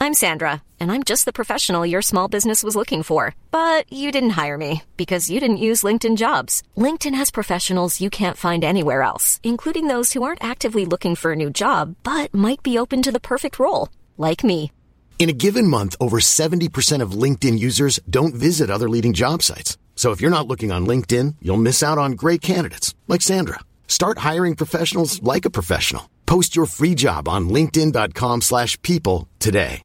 I'm Sandra, and I'm just the professional your small business was looking for. But you didn't hire me because you didn't use LinkedIn Jobs. LinkedIn has professionals you can't find anywhere else, including those who aren't actively looking for a new job, but might be open to the perfect role, like me. In a given month, over 70% of LinkedIn users don't visit other leading job sites. So if you're not looking on LinkedIn, you'll miss out on great candidates like Sandra. Start hiring professionals like a professional. Post your free job on linkedin.com/people today.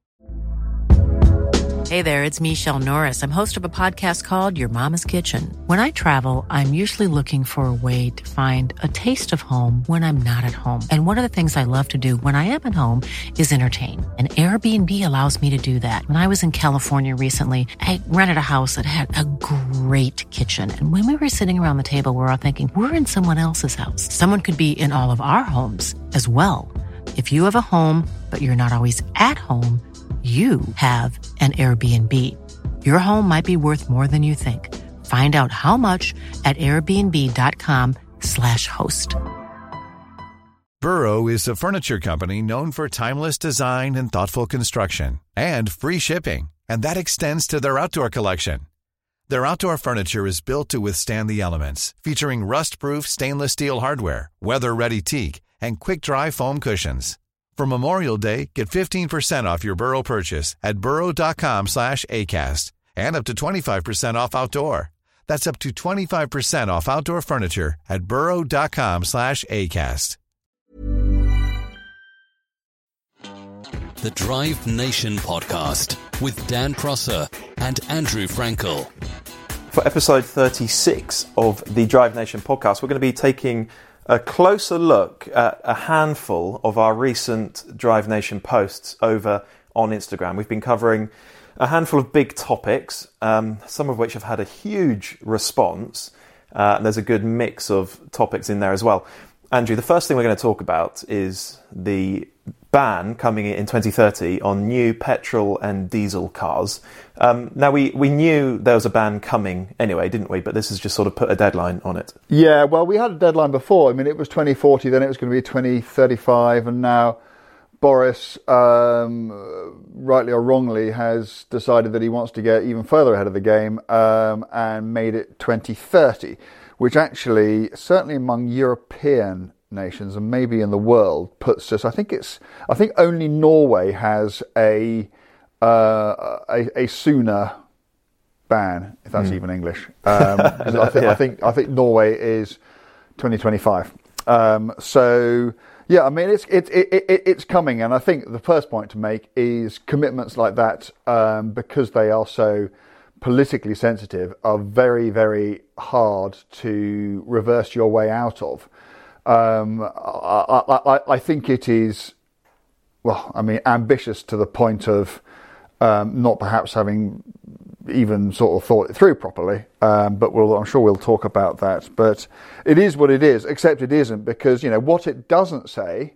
Hey there, it's Michelle Norris. I'm host of a podcast called Your Mama's Kitchen. When I travel, I'm usually looking for a way to find a taste of home when I'm not at home. And one of the things I love to do when I am at home is entertain. And Airbnb allows me to do that. When I was in California recently, I rented a house that had a great kitchen. And when we were sitting around the table, we're all thinking, we're in someone else's house. Someone could be in all of our homes as well. If you have a home, but you're not always at home, you have an Airbnb. Your home might be worth more than you think. Find out how much at airbnb.com/host. Burrow is a furniture company known for timeless design and thoughtful construction and free shipping, and that extends to their outdoor collection. Their outdoor furniture is built to withstand the elements, featuring rust-proof stainless steel hardware, weather-ready teak, and quick-dry foam cushions. For Memorial Day, get 15% off your Burrow purchase at burrow.com/ACAST and up to 25% off outdoor. That's up to 25% off outdoor furniture at burrow.com/ACAST. The Drive Nation podcast with Dan Prosser and Andrew Frankel. For episode 36 of the Drive Nation podcast, we're going to be taking a closer look at a handful of our recent Drive Nation posts over on Instagram. We've been covering a handful of big topics, some of which have had a huge response. There's a good mix of topics in there as well. Andrew, the first thing we're going to talk about is the ban coming in 2030 on new petrol and diesel cars. Now, we knew there was a ban coming anyway, didn't we? But this has just sort of put a deadline on it. Yeah, well, we had a deadline before. I mean, it was 2040, then it was going to be 2035, and now Boris, rightly or wrongly, has decided that he wants to get even further ahead of the game and made it 2030, which actually, certainly among European nations and maybe in the world, puts us. I think only Norway has a sooner ban, if that's even English. I think Norway is 2025. So yeah, I mean it's coming, and I think the first point to make is commitments like that, because they are so politically sensitive, are very, very hard to reverse your way out of. I think it is, well, I mean, ambitious to the point of not perhaps having even sort of thought it through properly, but I'm sure we'll talk about that. But it is what it is, except it isn't, because, you know, what it doesn't say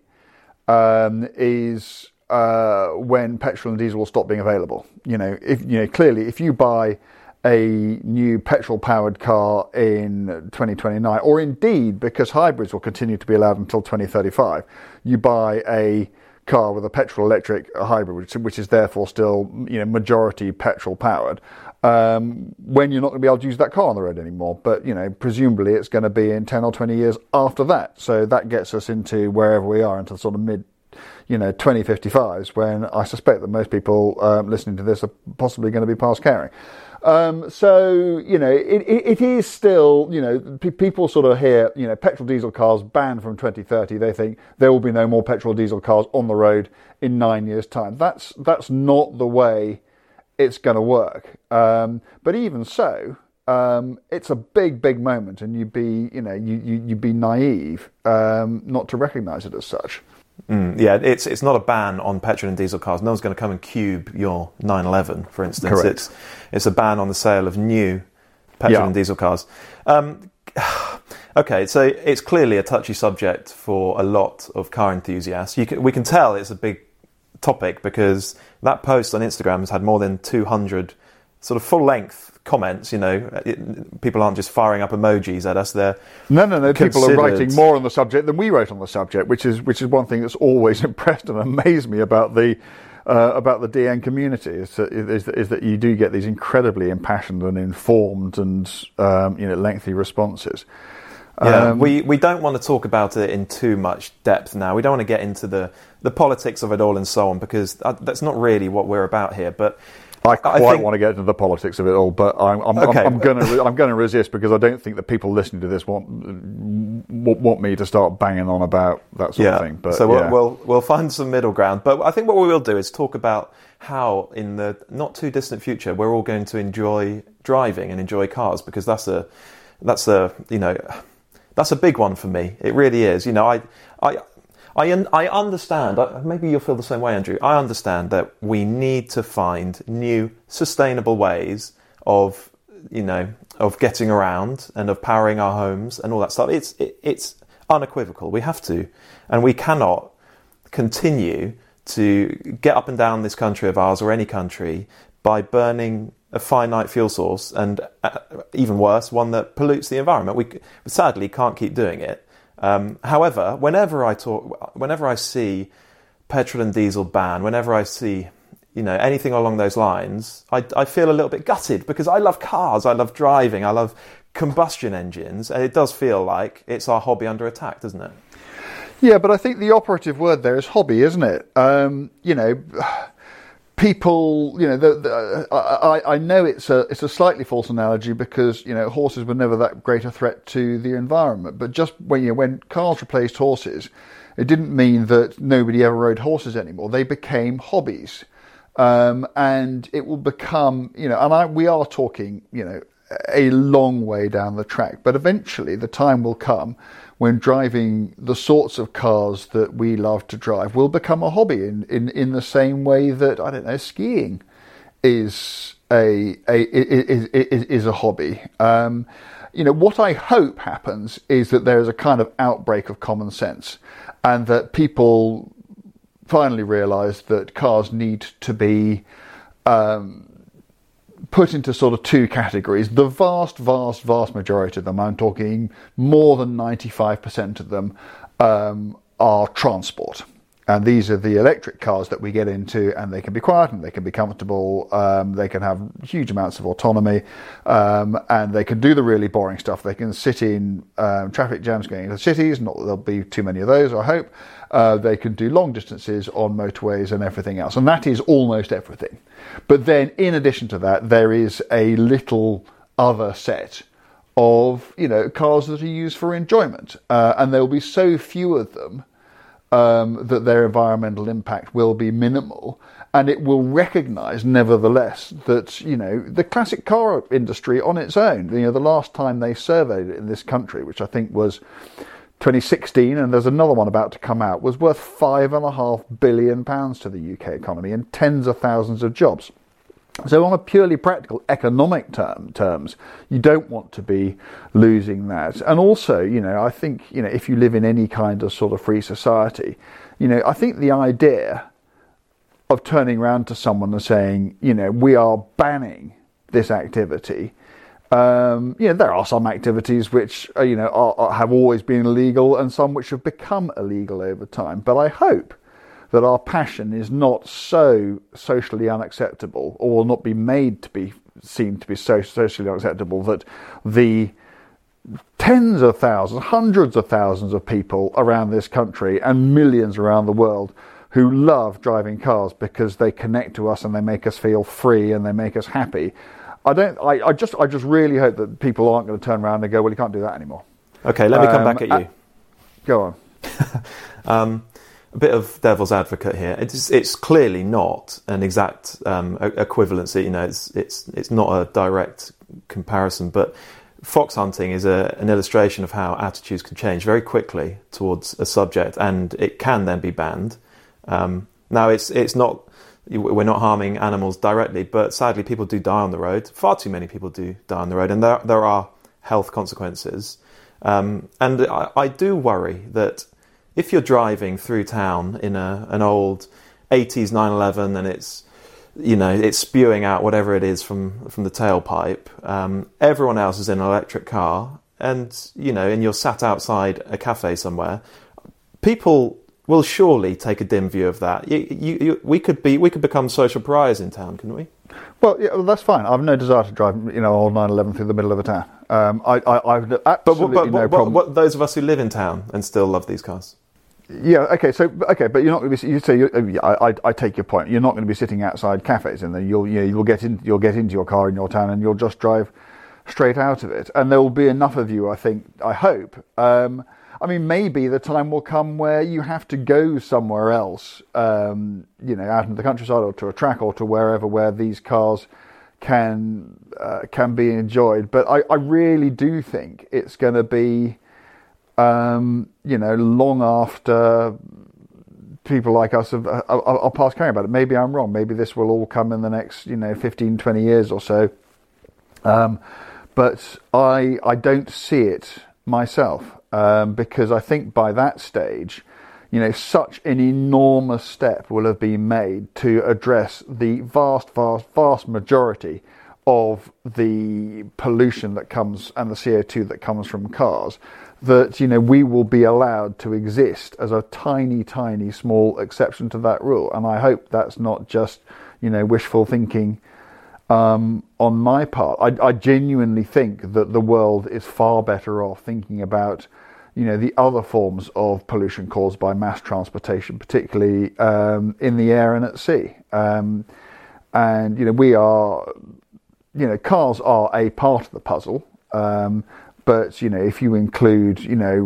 is when petrol and diesel will stop being available. Clearly, if you buy a new petrol-powered car in 2029, or indeed, because hybrids will continue to be allowed until 2035, you buy a car with a petrol-electric hybrid, which is therefore still, majority petrol-powered, when you're not going to be able to use that car on the road anymore. But, presumably it's going to be in 10 or 20 years after that. So that gets us into wherever we are, into sort of mid 2055s, when I suspect that most people listening to this are possibly going to be past caring. So, it is still, people sort of hear, petrol diesel cars banned from 2030. They think there will be no more petrol diesel cars on the road in 9 years' time. That's not the way it's going to work. But even so, it's a big, big moment, and you'd be naive not to recognise it as such. Yeah, it's not a ban on petrol and diesel cars. No one's going to come and cube your 911, for instance. Correct. It's a ban on the sale of new petrol and diesel cars. Okay, so it's clearly a touchy subject for a lot of car enthusiasts. We can tell it's a big topic because that post on Instagram has had more than 200 sort of full-length comments. People aren't just firing up emojis at us. They're no. People are writing more on the subject than we wrote on the subject, which is one thing that's always impressed and amazed me about the about the DN community is that you do get these incredibly impassioned and informed and lengthy responses. We don't want to talk about it in too much depth now. We don't want to get into the politics of it all and so on, because that's not really what we're about here. But I think, want to get into the politics of it all, but I'm going to resist, because I don't think that people listening to this want me to start banging on about that sort of thing. But so we'll find some middle ground. But I think what we will do is talk about how, in the not too distant future, we're all going to enjoy driving and enjoy cars, because that's a big one for me. It really is. I understand, maybe you'll feel the same way, Andrew. I understand that we need to find new sustainable ways of getting around and of powering our homes and all that stuff. It's unequivocal. We have to. And we cannot continue to get up and down this country of ours, or any country, by burning a finite fuel source, and even worse, one that pollutes the environment. We sadly can't keep doing it. However, whenever I see petrol and diesel ban, whenever I see, anything along those lines, I feel a little bit gutted, because I love cars, I love driving, I love combustion engines, and it does feel like it's our hobby under attack, doesn't it? Yeah, but I think the operative word there is hobby, isn't it? People, I know it's a slightly false analogy, because horses were never that great a threat to the environment. But just when cars replaced horses, it didn't mean that nobody ever rode horses anymore. They became hobbies, and it will become we are talking a long way down the track. But eventually, the time will come when driving the sorts of cars that we love to drive will become a hobby in the same way that, I don't know, skiing is a hobby. What I hope happens is that there is a kind of outbreak of common sense, and that people finally realise that cars need to be put into sort of two categories. The vast majority of them, I'm talking more than 95% of them, are transport. And these are the electric cars that we get into, and they can be quiet and they can be comfortable. They can have huge amounts of autonomy, and they can do the really boring stuff. They can sit in traffic jams going into cities. Not that there'll be too many of those, I hope. They can do long distances on motorways and everything else. And that is almost everything. But then, in addition to that, there is a little other set of, cars that are used for enjoyment. And there will be so few of them that their environmental impact will be minimal. And it will recognise, nevertheless, that, the classic car industry on its own, the last time they surveyed it in this country, which I think was 2016, and there's another one about to come out, was worth £5.5 billion to the UK economy and tens of thousands of jobs. So on a purely practical economic terms, you don't want to be losing that. And also, I think, if you live in any kind of sort of free society, I think the idea of turning around to someone and saying, we are banning this activity. There are some activities which, have always been illegal, and some which have become illegal over time. But I hope that our passion is not so socially unacceptable, or will not be made to be seen to be so socially unacceptable, that the tens of thousands, hundreds of thousands of people around this country and millions around the world who love driving cars because they connect to us and they make us feel free and they make us happy. I just really hope that people aren't going to turn around and go, well, you can't do that anymore. Okay, let me come back at you. Go on. A bit of devil's advocate here. It's clearly not an exact equivalency. It's not a direct comparison. But fox hunting is an illustration of how attitudes can change very quickly towards a subject, and it can then be banned. Now, it's not. We're not harming animals directly, but sadly, people do die on the road. Far too many people do die on the road, and there are health consequences. And I do worry that if you're driving through town in an old 80s 911 and it's spewing out whatever it is from the tailpipe, everyone else is in an electric car, and you're sat outside a cafe somewhere, people will surely take a dim view of that. We could become social pariahs in town, couldn't we? Well, yeah, that's fine. I've no desire to drive, old 911 through the middle of a town. I've absolutely no problem. What those of us who live in town and still love these cars? Yeah, okay, but you're not going to be. You say, I take your point. You're not going to be sitting outside cafes, and then you'll get into your car in your town, and you'll just drive straight out of it. And there will be enough of you, I hope. Maybe the time will come where you have to go somewhere else, out into the countryside or to a track or to wherever where these cars can be enjoyed. But I really do think it's going to be, long after people like us are past caring about it. Maybe I'm wrong. Maybe this will all come in the next, 15, 20 years or so. But I don't see it myself. Because I think by that stage, such an enormous step will have been made to address the vast majority of the pollution that comes and the CO2 that comes from cars, that, we will be allowed to exist as a tiny, tiny, small exception to that rule. And I hope that's not just, wishful thinking on my part. I genuinely think that the world is far better off thinking about the other forms of pollution caused by mass transportation, particularly in the air and at sea. We are, cars are a part of the puzzle. But, if you include,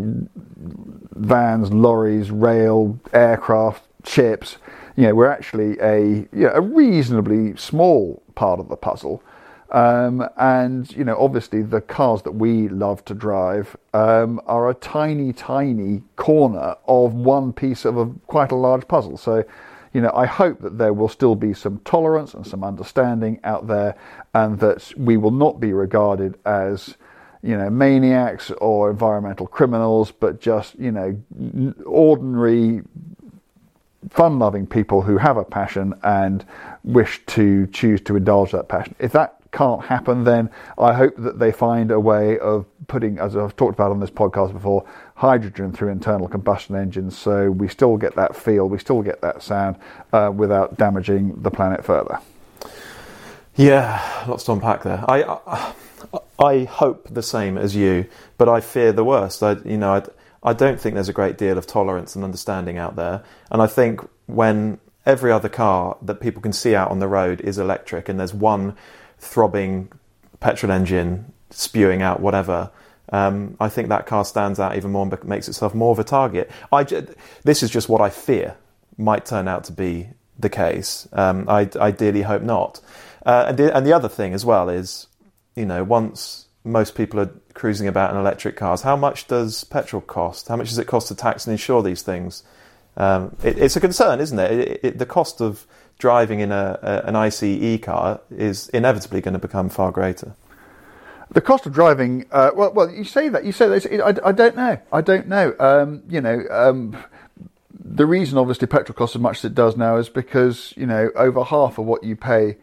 vans, lorries, rail, aircraft, ships, we're actually a reasonably small part of the puzzle. Obviously the cars that we love to drive are a tiny, tiny corner of one piece of quite a large puzzle. So, I hope that there will still be some tolerance and some understanding out there, and that we will not be regarded as, maniacs or environmental criminals, but just, ordinary, fun-loving people who have a passion and wish to choose to indulge that passion. If that can't happen, then I hope that they find a way of putting, as I've talked about on this podcast before, hydrogen through internal combustion engines, so we still get that feel, we still get that sound, without damaging the planet further. Yeah, lots to unpack there. I hope the same as you, but I fear the worst. I don't think there's a great deal of tolerance and understanding out there, and I think when every other car that people can see out on the road is electric, and there's one throbbing petrol engine spewing out whatever, I think that car stands out even more and makes itself more of a target. This is just what I fear might turn out to be the case. I ideally hope not. And the other thing as well is, once most people are cruising about in electric cars, how much does petrol cost? How much does it cost to tax and insure these things? It's a concern, isn't it? The cost of driving in an ICE car is inevitably going to become far greater. The cost of driving, well, you say that. I don't know. The reason, obviously, petrol costs as much as it does now is because, over half of what you pay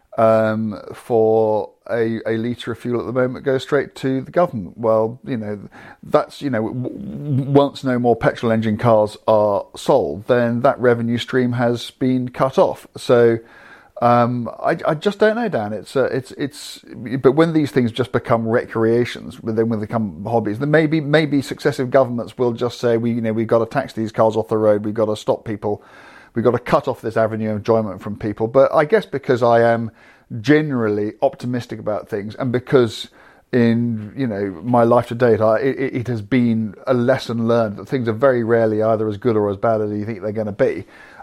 for a litre of fuel at the moment goes straight to the government. Well, that's, once no more petrol engine cars are sold, then that revenue stream has been cut off. So I just don't know, Dan. But when these things just become recreations, then when they become hobbies, then maybe successive governments will just say, we've got to tax these cars off the road, we've got to stop people, we've got to cut off this avenue of enjoyment from people. But I guess because I am generally optimistic about things, and because in my life to date, it has been a lesson learned that things are very rarely either as good or as bad as you think they're going to be.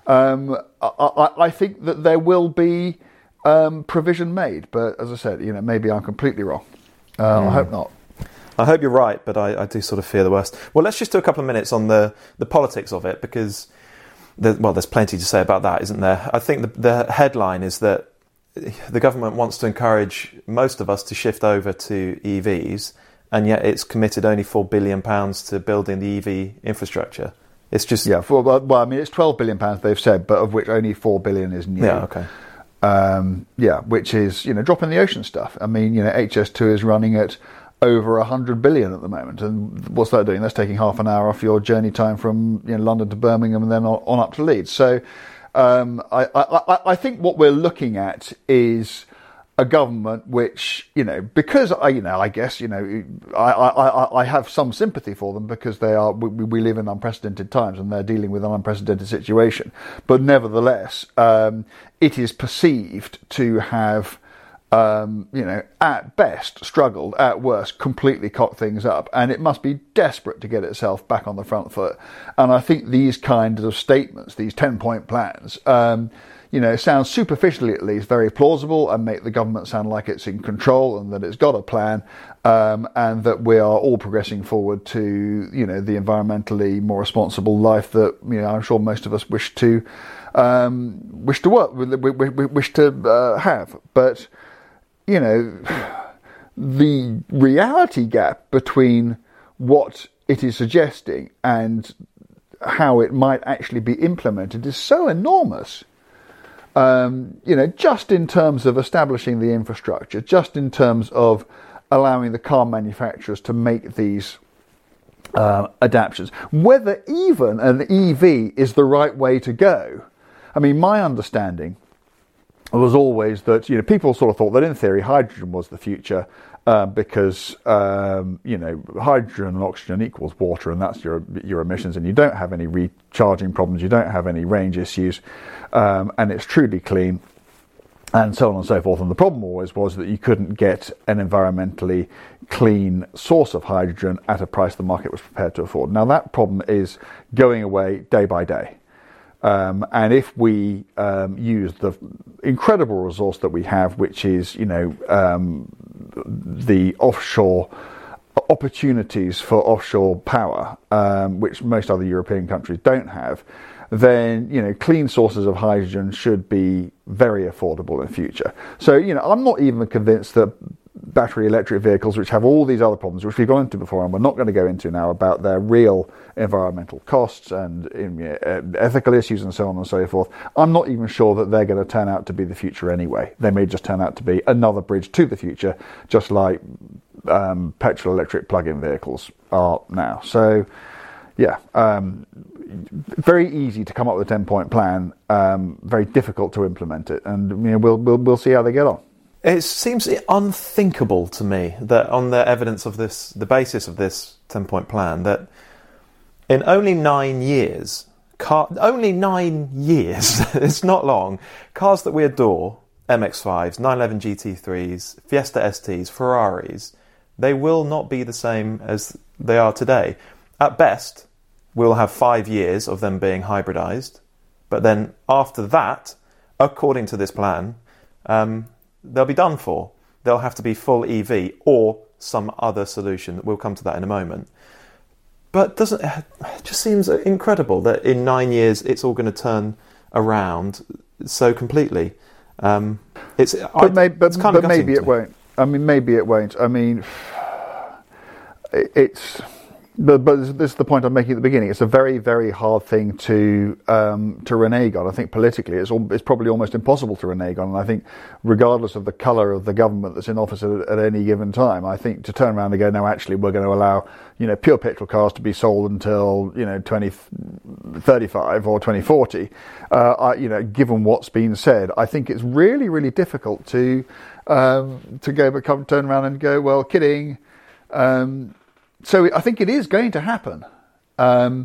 I think that there will be provision made, but as I said, maybe I'm completely wrong. I hope not. I hope you're right, but I do sort of fear the worst. Well, let's just do a couple of minutes on the politics of it, because there's plenty to say about that, isn't there? I think the headline is that the government wants to encourage most of us to shift over to EVs, and yet it's committed only £4 billion to building the EV infrastructure. It's just... Yeah, it's £12 billion they've said, but of which only £4 billion is new. Yeah, okay. Which is, drop in the ocean stuff. I mean, HS2 is running at over 100 billion at the moment. And what's that doing? That's taking half an hour off your journey time from London to Birmingham and then on up to Leeds. So I think what we're looking at is a government which, because I guess, I have some sympathy for them because we live in unprecedented times and they're dealing with an unprecedented situation. But nevertheless, it is perceived to have, at best struggled, at worst completely cocked things up, and it must be desperate to get itself back on the front foot. And I think these kinds of statements, these 10-point plans, sound superficially at least very plausible and make the government sound like it's in control and that it's got a plan, and that we are all progressing forward to, the environmentally more responsible life that, I'm sure most of us wish to have. But, the reality gap between what it is suggesting and how it might actually be implemented is so enormous. Just in terms of establishing the infrastructure, just in terms of allowing the car manufacturers to make these adaptations, whether even an EV is the right way to go. I mean, my understanding was always that, people sort of thought that in theory hydrogen was the future, because, hydrogen and oxygen equals water, and that's your emissions, and you don't have any recharging problems, you don't have any range issues, and it's truly clean, and so on and so forth. And the problem always was that you couldn't get an environmentally clean source of hydrogen at a price the market was prepared to afford. Now that problem is going away day by day. And if we use the incredible resource that we have, which is, the offshore opportunities for offshore power, which most other European countries don't have, then, clean sources of hydrogen should be very affordable in the future. So, I'm not even convinced that battery electric vehicles, which have all these other problems, which we've gone into before and we're not going to go into now, about their real environmental costs and ethical issues and so on and so forth, I'm not even sure that they're going to turn out to be the future anyway. They may just turn out to be another bridge to the future, just like petrol electric plug-in vehicles are now. So, very easy to come up with a 10-point plan, very difficult to implement it, and we'll see how they get on. It seems unthinkable to me that on the evidence of this, the basis of this 10-point plan, that in only 9 years, it's not long, cars that we adore, MX-5s, 911 GT3s, Fiesta STs, Ferraris, they will not be the same as they are today. At best, we'll have 5 years of them being hybridised, but then after that, according to this plan, they'll be done for. They'll have to be full EV or some other solution. We'll come to that in a moment. But it just seems incredible that in 9 years it's all going to turn around so completely. But maybe it won't. I mean, maybe it won't. I mean, it's. But this is the point I'm making at the beginning. It's a very, very hard thing to renege on. I think politically it's probably almost impossible to renege on. And I think regardless of the colour of the government that's in office at any given time, I think to turn around and go, no, actually we're going to allow, pure petrol cars to be sold until, 2035 or 2040, given what's been said, I think it's really, really difficult to turn around and go, well, kidding. So I think it is going to happen. And,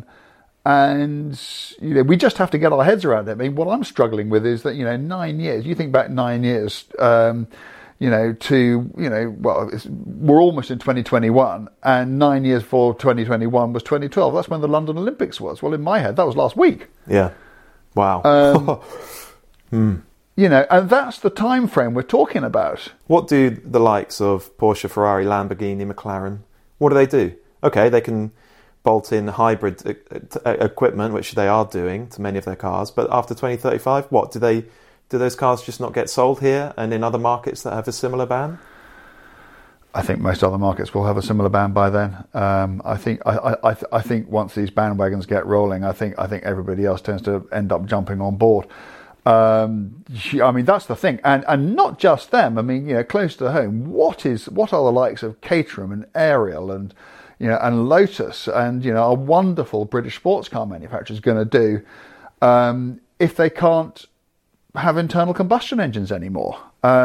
we just have to get our heads around it. I mean, what I'm struggling with is that, 9 years, you think back 9 years, we're almost in 2021, and 9 years before 2021 was 2012. That's when the London Olympics was. Well, in my head, that was last week. Yeah. Wow. And that's the time frame we're talking about. What do the likes of Porsche, Ferrari, Lamborghini, McLaren, what do they do? Okay, they can bolt in hybrid equipment, which they are doing to many of their cars, but after 2035, what? Do those cars just not get sold here and in other markets that have a similar ban? I think most other markets will have a similar ban by then. I think once these bandwagons get rolling, I think everybody else tends to end up jumping on board. I mean, that's the thing, and not just them. I mean, close to home, what are the likes of Caterham and Ariel and and Lotus and a wonderful British sports car manufacturers going to do if they can't have internal combustion engines anymore?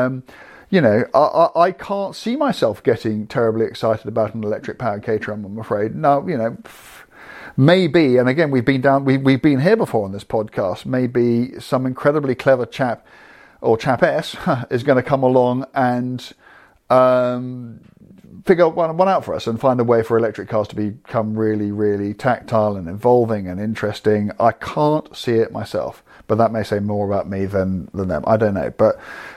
I can't see myself getting terribly excited about an electric powered Caterham, I'm afraid. Now, maybe, and again, we've been here before on this podcast, maybe some incredibly clever chap or chapess is going to come along and figure one out for us and find a way for electric cars to become really, really tactile and involving and interesting. I can't see it myself, but that may say more about me than them. I don't know, but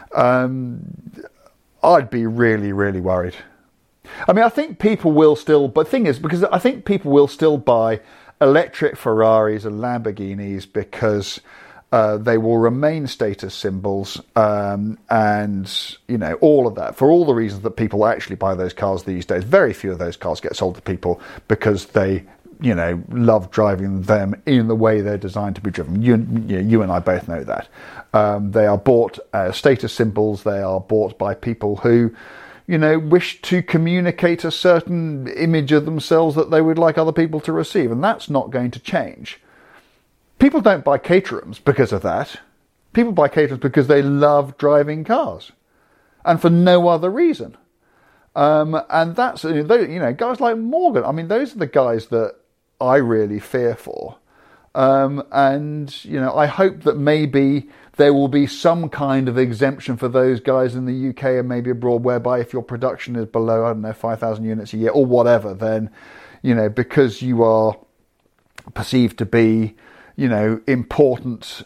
I'd be really, really worried. I mean, I think people will still, but the thing is, because I think people will still buy electric Ferraris and Lamborghinis because they will remain status symbols, and all of that, for all the reasons that people actually buy those cars these days. Very few of those cars get sold to people because they love driving them in the way they're designed to be driven. You and I both know that. They are bought as status symbols. They are bought by people who wish to communicate a certain image of themselves that they would like other people to receive, and that's not going to change. People don't buy Caterhams because of that. People buy Caterhams because they love driving cars, and for no other reason. And that's, guys like Morgan. I mean, those are the guys that I really fear for. And I hope that maybe there will be some kind of exemption for those guys in the UK and maybe abroad, whereby if your production is below, 5,000 units a year or whatever, then, because you are perceived to be, important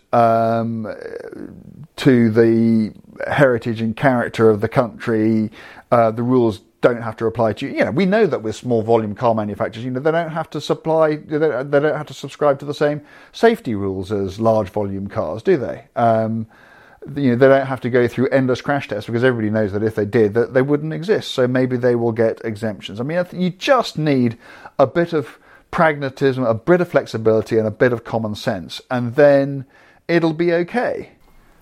to the heritage and character of the country, the rules don't have to apply to you. We know that with small volume car manufacturers, they don't have to they don't have to subscribe to the same safety rules as large volume cars, do they? They don't have to go through endless crash tests, because everybody knows that if they did, that they wouldn't exist. So maybe they will get exemptions. I mean, you just need a bit of pragmatism, a bit of flexibility, and a bit of common sense, and then it'll be okay.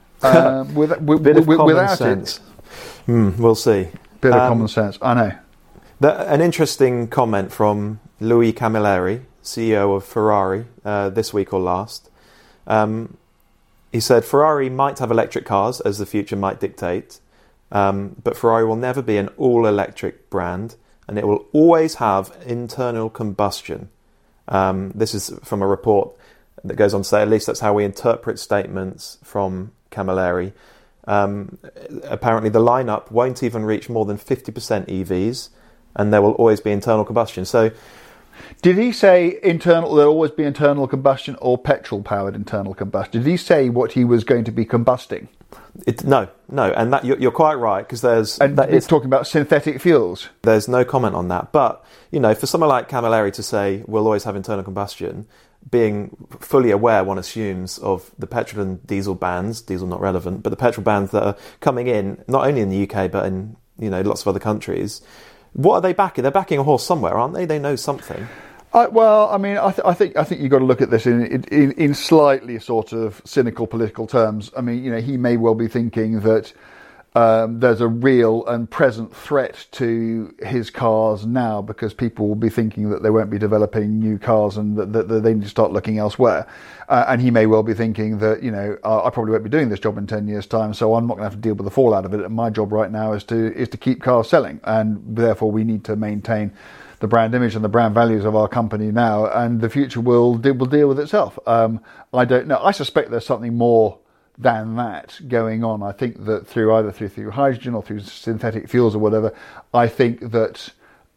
Without sense. We'll see. Bit of common sense, I know. An interesting comment from Louis Camilleri, CEO of Ferrari, this week or last. He said, Ferrari might have electric cars, as the future might dictate, but Ferrari will never be an all-electric brand, and it will always have internal combustion. This is from a report that goes on to say, at least that's how we interpret statements from Camilleri. Apparently the lineup won't even reach more than 50% EVs, and there will always be internal combustion. So, did he say there'll always be internal combustion or petrol-powered internal combustion? Did he say what he was going to be combusting? No, and that you're quite right, because it's talking about synthetic fuels. There's no comment on that, but for someone like Camilleri to say we'll always have internal combustion, being fully aware, one assumes, of the petrol and diesel bans, diesel not relevant, but the petrol bans that are coming in, not only in the UK, but in, lots of other countries. What are they backing? They're backing a horse somewhere, aren't they? They know something. I think you've got to look at this in slightly sort of cynical political terms. I mean, he may well be thinking that there's a real and present threat to his cars now, because people will be thinking that they won't be developing new cars and that they need to start looking elsewhere. And he may well be thinking that, I probably won't be doing this job in 10 years' time, so I'm not going to have to deal with the fallout of it. And my job right now is to keep cars selling, and therefore we need to maintain the brand image and the brand values of our company now, and the future will deal with itself. I don't know. I suspect there's something more than that going on. I think that through hydrogen or through synthetic fuels or whatever, I think that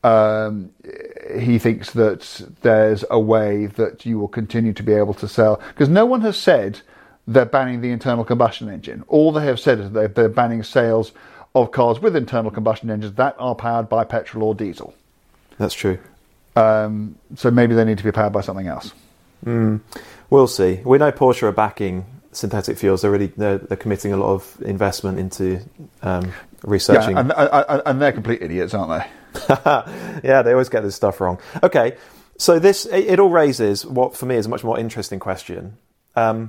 he thinks that there's a way that you will continue to be able to sell, because no one has said they're banning the internal combustion engine. All they have said is that they're banning sales of cars with internal combustion engines that are powered by petrol or diesel. That's true. So maybe they need to be powered by something else. We'll see. We know Porsche are backing synthetic fuels. They're committing a lot of investment into researching. Yeah, and they're complete idiots, aren't they? Yeah, they always get this stuff wrong. Okay, so it all raises what for me is a much more interesting question.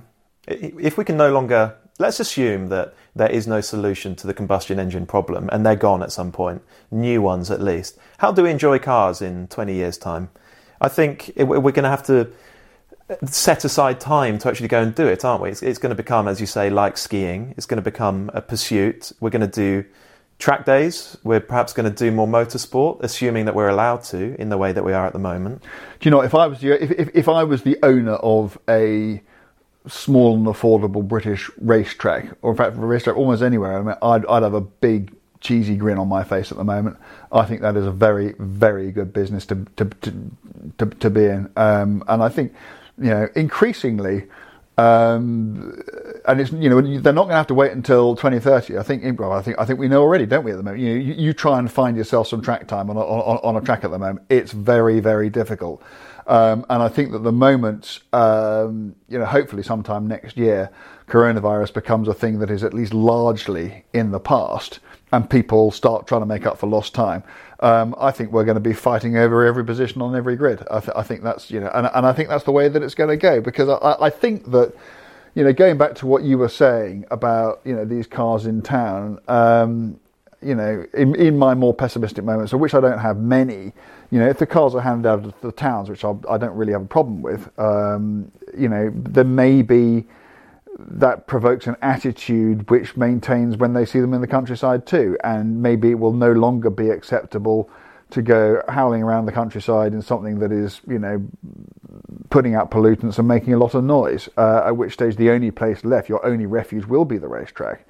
if we can no longer, let's assume that there is no solution to the combustion engine problem and they're gone at some point, new ones at least. How do we enjoy cars in 20 years' time? I think we're going to have to set aside time to actually go and do it, aren't we? It's going to become, as you say, like skiing. It's going to become a pursuit. We're going to do track days. We're perhaps going to do more motorsport, assuming that we're allowed to in the way that we are at the moment. Do you know, if I was the owner of a small and affordable British racetrack, or in fact a racetrack almost anywhere, I mean, I'd have a big cheesy grin on my face at the moment. I think that is a very, very good business to be in, and I think, you know, increasingly, and it's, you know, they're not going to have to wait until 2030. I think we know already, don't we? At the moment, you try and find yourself some track time on a track at the moment. It's very, very difficult. And I think that the moment, you know, hopefully sometime next year, coronavirus becomes a thing that is at least largely in the past, and people start trying to make up for lost time. I think we're going to be fighting over every position on every grid. I think that's, you know, and I think that's the way that it's going to go, because I think that, you know, going back to what you were saying about, you know, these cars in town, you know, in my more pessimistic moments, of which I don't have many, you know, if the cars are handed out to the towns, which I don't really have a problem with, you know, there may be, that provokes an attitude which maintains when they see them in the countryside too, and maybe it will no longer be acceptable to go howling around the countryside in something that is, you know, putting out pollutants and making a lot of noise, at which stage the only place left, your only refuge, will be the racetrack.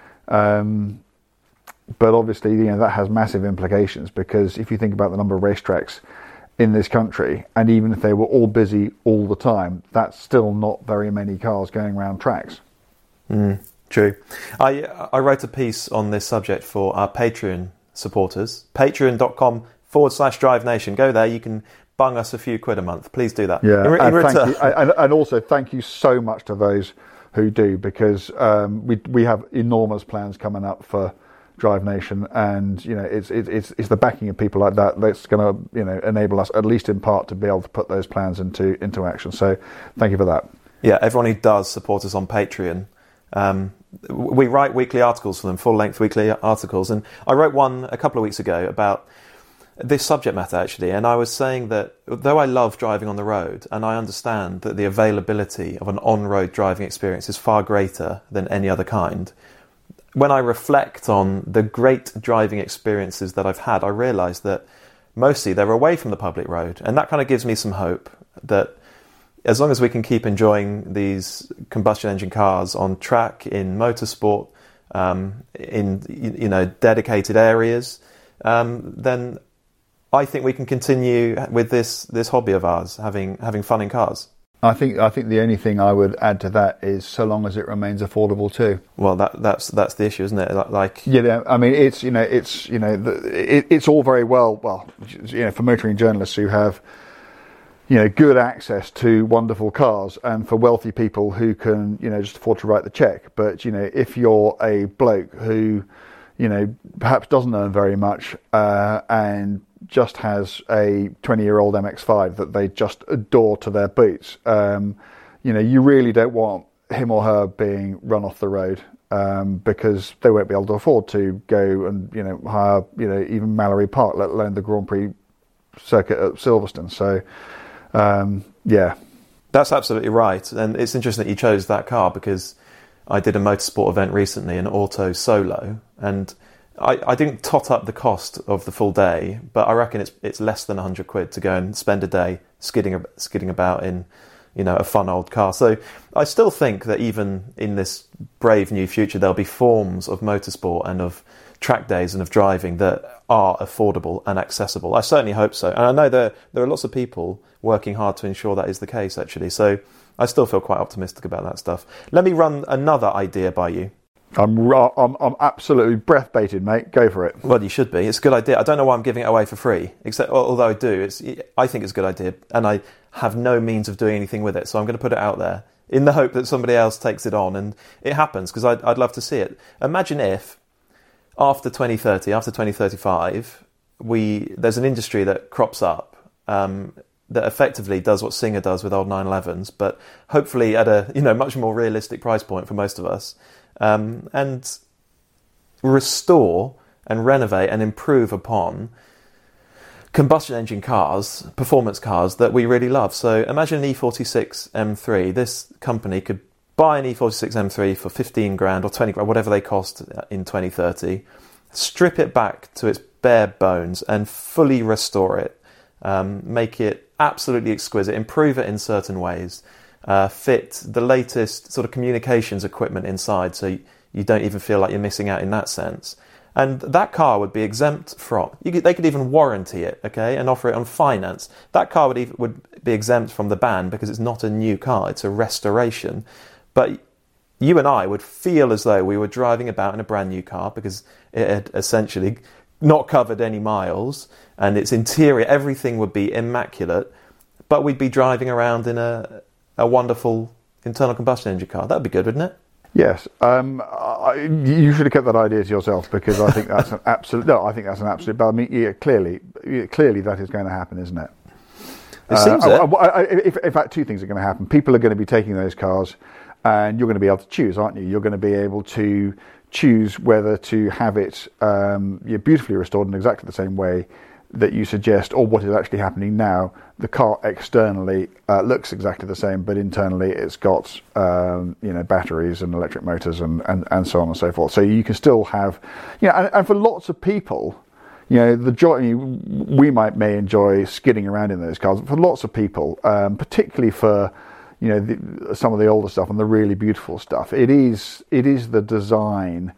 But obviously, you know, that has massive implications, because if you think about the number of racetracks in this country, and even if they were all busy all the time, that's still not very many cars going around tracks. True. I wrote a piece on this subject for our Patreon supporters. Patreon.com/Drive Nation. Go there, you can bung us a few quid a month. Please do that. Yeah, thank you. And also thank you so much to those who do, because we have enormous plans coming up for Drive Nation, and you know, it's the backing of people like that that's going to, you know, enable us, at least in part, to be able to put those plans into action. So thank you for that. Yeah, everyone who does support us on Patreon, we write weekly articles for them, full-length weekly articles, and I wrote one a couple of weeks ago about this subject matter actually, and I was saying that though I love driving on the road, and I understand that the availability of an on-road driving experience is far greater than any other kind, when I reflect on the great driving experiences that I've had, I realise that mostly they're away from the public road. And that kind of gives me some hope that as long as we can keep enjoying these combustion engine cars on track, in motorsport, in, you know, dedicated areas, then I think we can continue with this hobby of ours, having fun in cars. I think the only thing I would add to that is, so long as it remains affordable too. Well, that's the issue, isn't it? Like, yeah, I mean, it's all very well, you know, for motoring journalists who have, you know, good access to wonderful cars, and for wealthy people who can, you know, just afford to write the check. But you know, if you're a bloke who, you know, perhaps doesn't earn very much, and just has a 20-year-old MX-5 that they just adore to their boots, you know, you really don't want him or her being run off the road, because they won't be able to afford to go and, you know, hire, you know, even Mallory Park, let alone the Grand Prix circuit at Silverstone. So, yeah. That's absolutely right. And it's interesting that you chose that car, because I did a motorsport event recently, an auto solo, and I didn't tot up the cost of the full day, but I reckon it's less than 100 quid to go and spend a day skidding about in, you know, a fun old car. So I still think that even in this brave new future, there'll be forms of motorsport and of track days and of driving that are affordable and accessible. I certainly hope so. And I know there are lots of people working hard to ensure that is the case, actually. So I still feel quite optimistic about that stuff. Let me run another idea by you. I'm absolutely breath-baited, mate. Go for it. Well, you should be. It's a good idea. I don't know why I'm giving it away for free, except although I do. I think it's a good idea, and I have no means of doing anything with it, so I'm going to put it out there in the hope that somebody else takes it on, and it happens, because I'd love to see it. Imagine if, after 2030, after 2035, there's an industry that crops up that effectively does what Singer does with old 911s, but hopefully at a much more realistic price point for most of us, and restore and renovate and improve upon combustion engine cars, performance cars that we really love. So imagine an E46 M3. This company could buy an E46 M3 for 15 grand or 20 grand, whatever they cost in 2030, strip it back to its bare bones and fully restore it, make it absolutely exquisite, improve it in certain ways, fit the latest sort of communications equipment inside so you don't even feel like you're missing out in that sense. And that car would be exempt from... They could even warranty it, okay, and offer it on finance. That car would be exempt from the ban because it's not a new car, it's a restoration. But you and I would feel as though we were driving about in a brand new car because it had essentially not covered any miles, and its interior, everything would be immaculate, but we'd be driving around in a wonderful internal combustion engine car. That would be good, wouldn't it? Yes, you should have kept that idea to yourself, because I think that's an absolute. No, I think that's an absolute. But I mean, clearly, that is going to happen, isn't it? It seems it. In fact, two things are going to happen. People are going to be taking those cars, and you're going to be able to choose, aren't you? You're going to be able to choose whether to have it beautifully restored in exactly the same way that you suggest, or what is actually happening now. The car externally looks exactly the same, but internally it's got batteries and electric motors and so on and so forth. So you can still have, and for lots of people, the joy, we may enjoy skidding around in those cars. But for lots of people, particularly for some of the older stuff and the really beautiful stuff, it is the design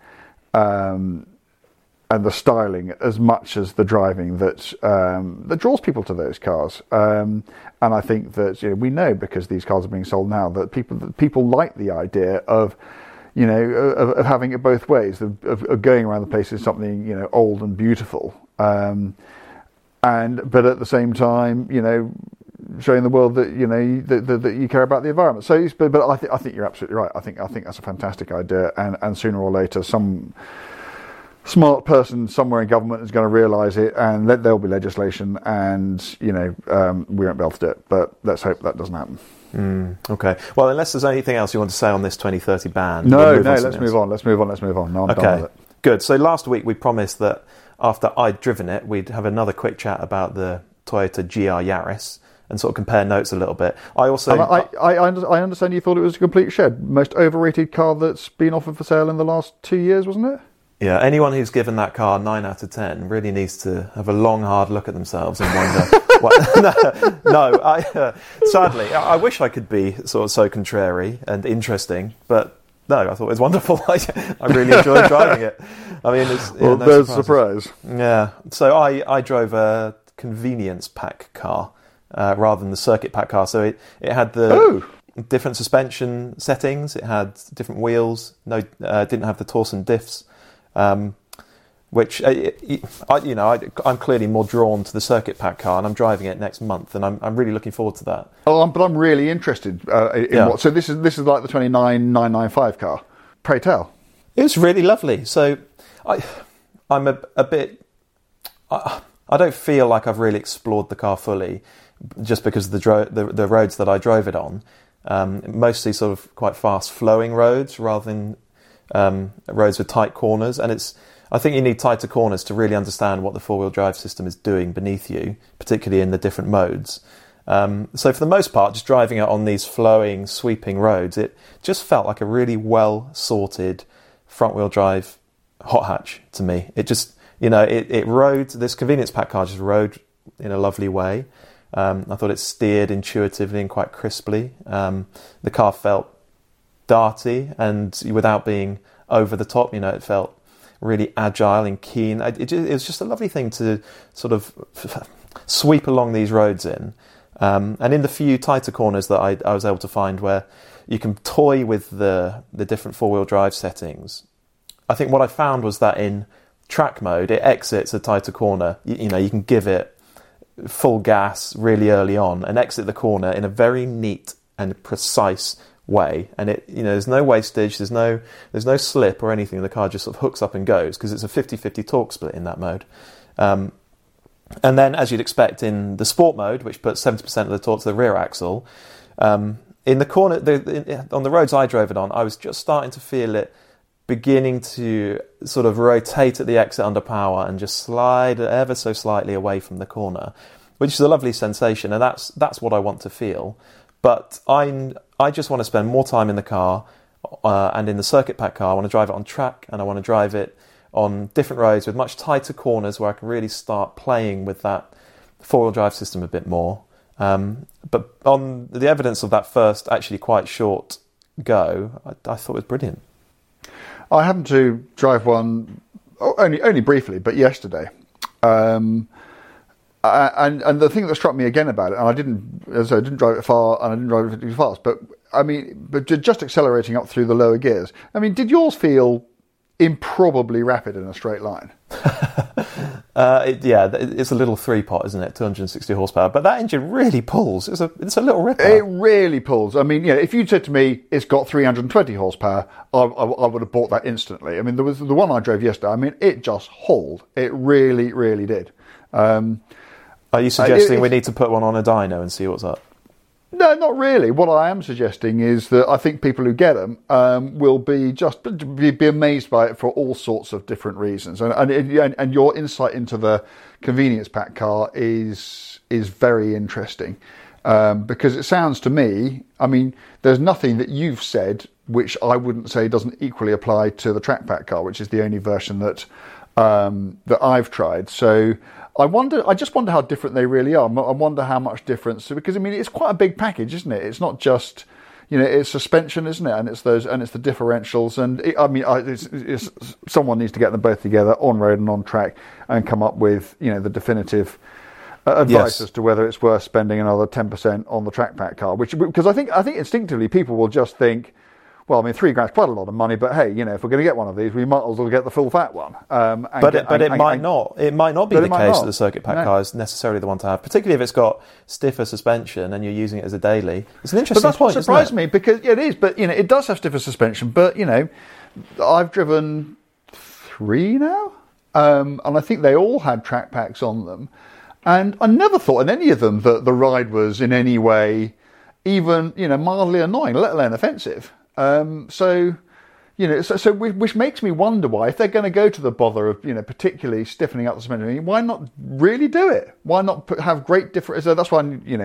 and the styling as much as the driving that draws people to those cars. And I think that we know, because these cars are being sold now, that people like the idea of of having it both ways, of going around the place with something old and beautiful, but at the same time showing the world that that you care about the environment. So, but I think you're absolutely right. I think that's a fantastic idea, and sooner or later some smart person somewhere in government is going to realise it, and there'll be legislation, and we won't be able to do it. But let's hope that doesn't happen. Okay. Well, unless there's anything else you want to say on this 2030 ban. No. Let's move on. No, I'm done with it. Good. So last week we promised that after I'd driven it, we'd have another quick chat about the Toyota GR Yaris and sort of compare notes a little bit. I also... I understand you thought it was a complete shed. Most overrated car that's been offered for sale in the last 2 years, wasn't it? Yeah, anyone who's given that car 9 out of 10 really needs to have a long, hard look at themselves and wonder... sadly, I wish I could be sort of so contrary and interesting, but no, I thought it was wonderful. I really enjoyed driving it. I mean, it's... Well, no there's a surprise. Yeah, so I drove a convenience pack car rather than the circuit pack car, so it had the... different suspension settings, it had different wheels, didn't have the Torsen diffs, which I'm clearly more drawn to the circuit pack car, and I'm driving it next month, and I'm really looking forward to that. But I'm really interested in what. So this is like the 29995 car. Pray tell. It was really lovely. So I'm a bit. I don't feel like I've really explored the car fully, just because of the roads that I drove it on, mostly sort of quite fast flowing roads rather than roads with tight corners, and I think you need tighter corners to really understand what the four-wheel drive system is doing beneath you, particularly in the different modes. So for the most part, just driving it on these flowing, sweeping roads, it just felt like a really well-sorted front-wheel drive hot hatch to me. It just, it rode, this convenience pack car just rode in a lovely way. I thought it steered intuitively and quite crisply. The car felt darty, and without being over the top, it felt really agile and keen. It was just a lovely thing to sort of sweep along these roads in. And in the few tighter corners that I was able to find where you can toy with the different four-wheel drive settings, I think what I found was that in track mode, it exits a tighter corner. You can give it full gas really early on and exit the corner in a very neat and precise way, and there's no wastage, there's no slip or anything. The car just sort of hooks up and goes because it's a 50-50 torque split in that mode. And then, as you'd expect in the sport mode, which puts 70% of the torque to the rear axle, in the corner, on the roads I drove it on, I was just starting to feel it beginning to sort of rotate at the exit under power and just slide ever so slightly away from the corner, which is a lovely sensation, and that's what I want to feel. But I just want to spend more time in the car, and in the circuit pack car, I want to drive it on track, and I want to drive it on different roads with much tighter corners where I can really start playing with that four-wheel drive system a bit more. But on the evidence of that first, actually quite short go, I thought it was brilliant. I happened to drive one only briefly, but yesterday. And the thing that struck me again about it, and I didn't drive it far, and I didn't drive it too fast, but just accelerating up through the lower gears. I mean, did yours feel improbably rapid in a straight line? It's a little 3-pot, isn't it? 260 horsepower. But that engine really pulls. It's a little ripper. It really pulls. I mean, if you'd said to me it's got 320 horsepower, I would have bought that instantly. I mean, there was the one I drove yesterday. I mean, it just hauled. It really, really did. Are you suggesting we need to put one on a dyno and see what's up? No, not really. What I am suggesting is that I think people who get them will be amazed by it for all sorts of different reasons. And your insight into the convenience pack car is very interesting, because it sounds to me, I mean, there's nothing that you've said which I wouldn't say doesn't equally apply to the track pack car, which is the only version that I've tried. So I just wonder how different they really are. I wonder how much difference, because I mean, it's quite a big package, isn't it? It's not just, it's suspension, isn't it? And it's the differentials, and someone needs to get them both together on road and on track and come up with, the definitive advice as to whether it's worth spending another 10% on the track pack car. Because I think instinctively people will just think, well, I mean, $3,000 is quite a lot of money, but hey, if we're going to get one of these, we might as well get the full fat one. But it might not be the case that the circuit pack car is necessarily the one to have, particularly if it's got stiffer suspension and you're using it as a daily. It's an interesting point, isn't it? But that surprised me, because it is, but it does have stiffer suspension. But I've driven 3 now, and I think they all had track packs on them, and I never thought in any of them that the ride was in any way even mildly annoying, let alone offensive. Which makes me wonder why, if they're going to go to the bother of, particularly stiffening up the suspension, why not really do it? Why not have great difference? So that's why,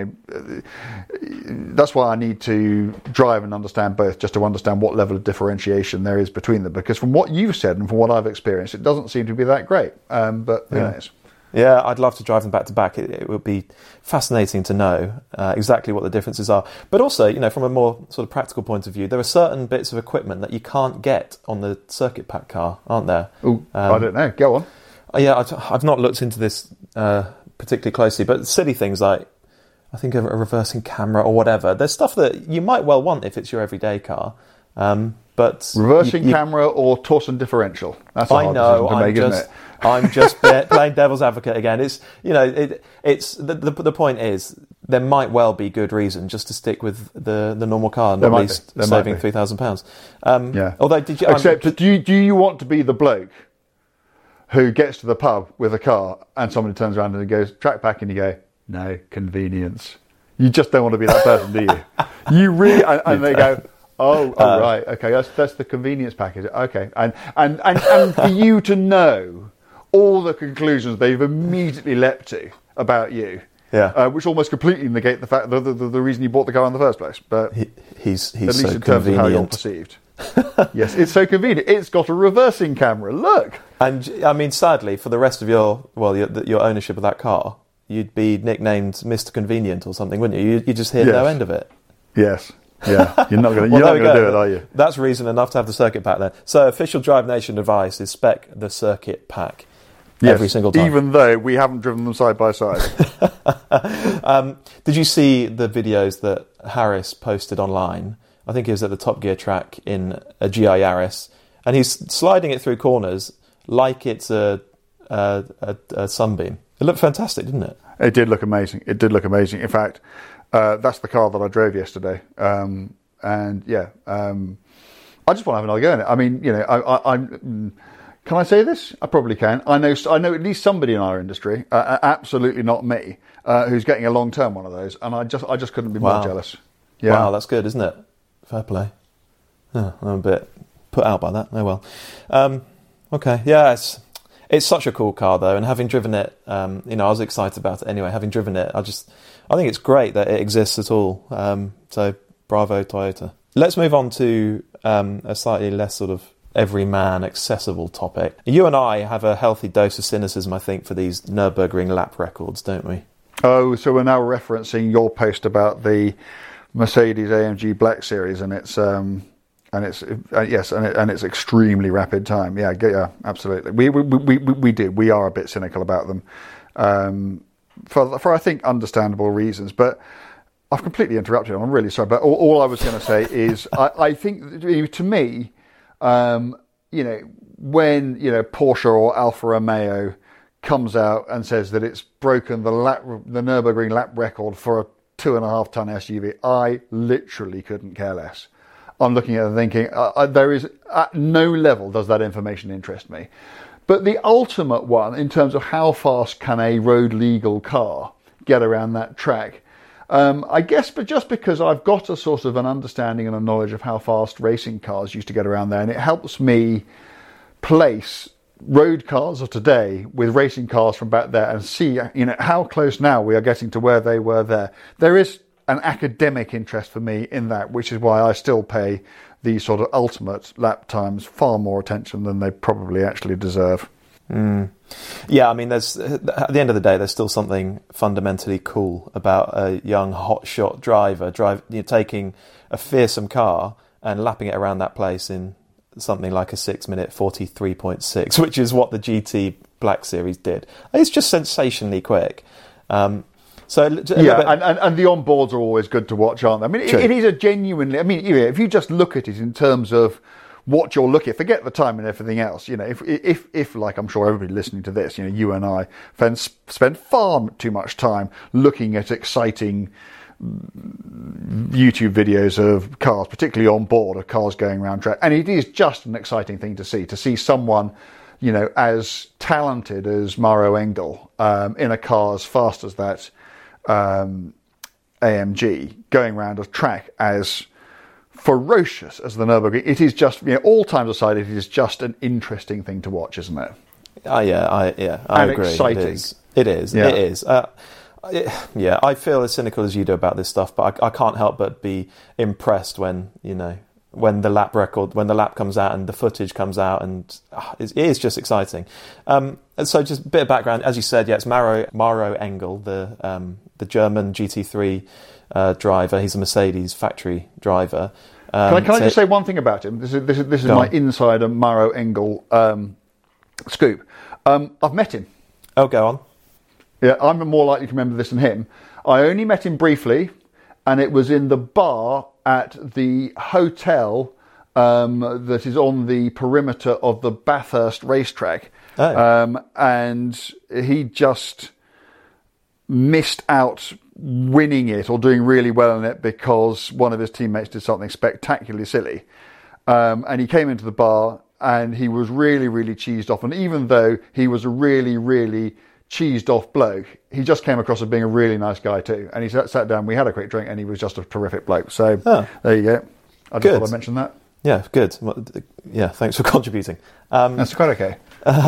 that's why I need to drive and understand both, just to understand what level of differentiation there is between them. Because from what you've said and from what I've experienced, it doesn't seem to be that great. But who knows? Yeah, I'd love to drive them back to back. It would be fascinating to know exactly what the differences are. But also, from a more sort of practical point of view, there are certain bits of equipment that you can't get on the circuit pack car, aren't there? I don't know. Go on. Yeah, I've not looked into this particularly closely, but silly things like, I think, a reversing camera or whatever. There's stuff that you might well want if it's your everyday car. But reversing camera or torsion differential. That's a hard decision to make, isn't it? I'm just playing devil's advocate again. It's the point is, there might well be good reason just to stick with the normal car, not least saving £3,000. Although, do you want to be the bloke who gets to the pub with a car and somebody turns around and goes track pack, and you go, no, convenience? You just don't want to be that person, do you? You really, and they go, right, okay, that's the convenience package. Okay, and for you to know all the conclusions they've immediately leapt to about you, which almost completely negate the fact that the reason you bought the car in the first place. But he's at least so in terms of how you're perceived. Yes, it's so convenient. It's got a reversing camera. Look, and I mean, sadly, for the rest of your ownership of that car, you'd be nicknamed Mr. Convenient or something, wouldn't you? You just hear no end of it. Yes. Yeah, you're not going to do it, are you? That's reason enough to have the circuit pack there. So, official Drive Nation advice is spec the circuit pack every single time. Even though we haven't driven them side by side. Did you see the videos that Harris posted online? I think he was at the Top Gear track in a GI Yaris, and he's sliding it through corners like it's a Sunbeam. It looked fantastic, didn't it? It did look amazing. In fact, that's the car that I drove yesterday, I just want to have another go in it. I mean, Can I say this? I probably can. I know at least somebody in our industry, absolutely not me, who's getting a long-term one of those, and I just couldn't be more jealous. Yeah. Wow, that's good, isn't it? Fair play. Oh, I'm a bit put out by that. Oh well. Okay, yeah, it's such a cool car though, and having driven it, I was excited about it anyway. Having driven it, I think it's great that it exists at all. So bravo, Toyota. Let's move on to a slightly less sort of everyman accessible topic. You and I have a healthy dose of cynicism, I think, for these Nürburgring lap records, don't we? Oh, so we're now referencing your post about the Mercedes AMG Black Series and its it's extremely rapid time. Yeah, absolutely. We do. We are a bit cynical about them, for I think understandable reasons. But I've completely interrupted. I'm really sorry. But all I was going to say is I think to me. When Porsche or Alfa Romeo comes out and says that it's broken the Nürburgring lap record for a 2.5 ton SUV, I literally couldn't care less. I'm looking at it and thinking, there is at no level does that information interest me. But the ultimate one, in terms of how fast can a road legal car get around that track, I guess, but just because I've got a sort of an understanding and a knowledge of how fast racing cars used to get around there, and it helps me place road cars of today with racing cars from back there and see, how close now we are getting to where they were there. There is an academic interest for me in that, which is why I still pay these sort of ultimate lap times far more attention than they probably actually deserve. Yeah, I mean, there's at the end of the day, there's still something fundamentally cool about a young hotshot driver taking a fearsome car and lapping it around that place in something like a 6-minute 43.6, which is what the GT Black Series did. It's just sensationally quick. And the onboards are always good to watch, aren't they? I mean, it is a genuinely. I mean, if you just look at it in terms of what you're looking at, forget the time and everything else. If like I'm sure everybody listening to this, you and I spend far too much time looking at exciting YouTube videos of cars, particularly on board, of cars going around track, and it is just an exciting thing to see someone, as talented as Maro Engel in a car as fast as that AMG going around a track as ferocious as the Nürburgring. It is just, all times aside, it is just an interesting thing to watch, isn't it? I agree. Exciting. It is. I feel as cynical as you do about this stuff, but I can't help but be impressed when the lap comes out and the footage comes out, and it is just exciting. So just a bit of background, as you said, it's Maro Engel, the German GT3 driver. He's a Mercedes factory driver. Can I just say one thing about him? This is my insider Maro Engel scoop. I've met him. Oh, go on. Yeah, I'm more likely to remember this than him. I only met him briefly, and it was in the bar at the hotel that is on the perimeter of the Bathurst racetrack. Oh. And he just missed out winning it or doing really well in it because one of his teammates did something spectacularly silly. And he came into the bar and he was really, really cheesed off. And even though he was a really, really cheesed off bloke, he just came across as being a really nice guy too. And he sat down, we had a quick drink, and he was just a terrific bloke. So there you go. I just thought I'd mention that. Yeah, good. Yeah, thanks for contributing. That's quite okay.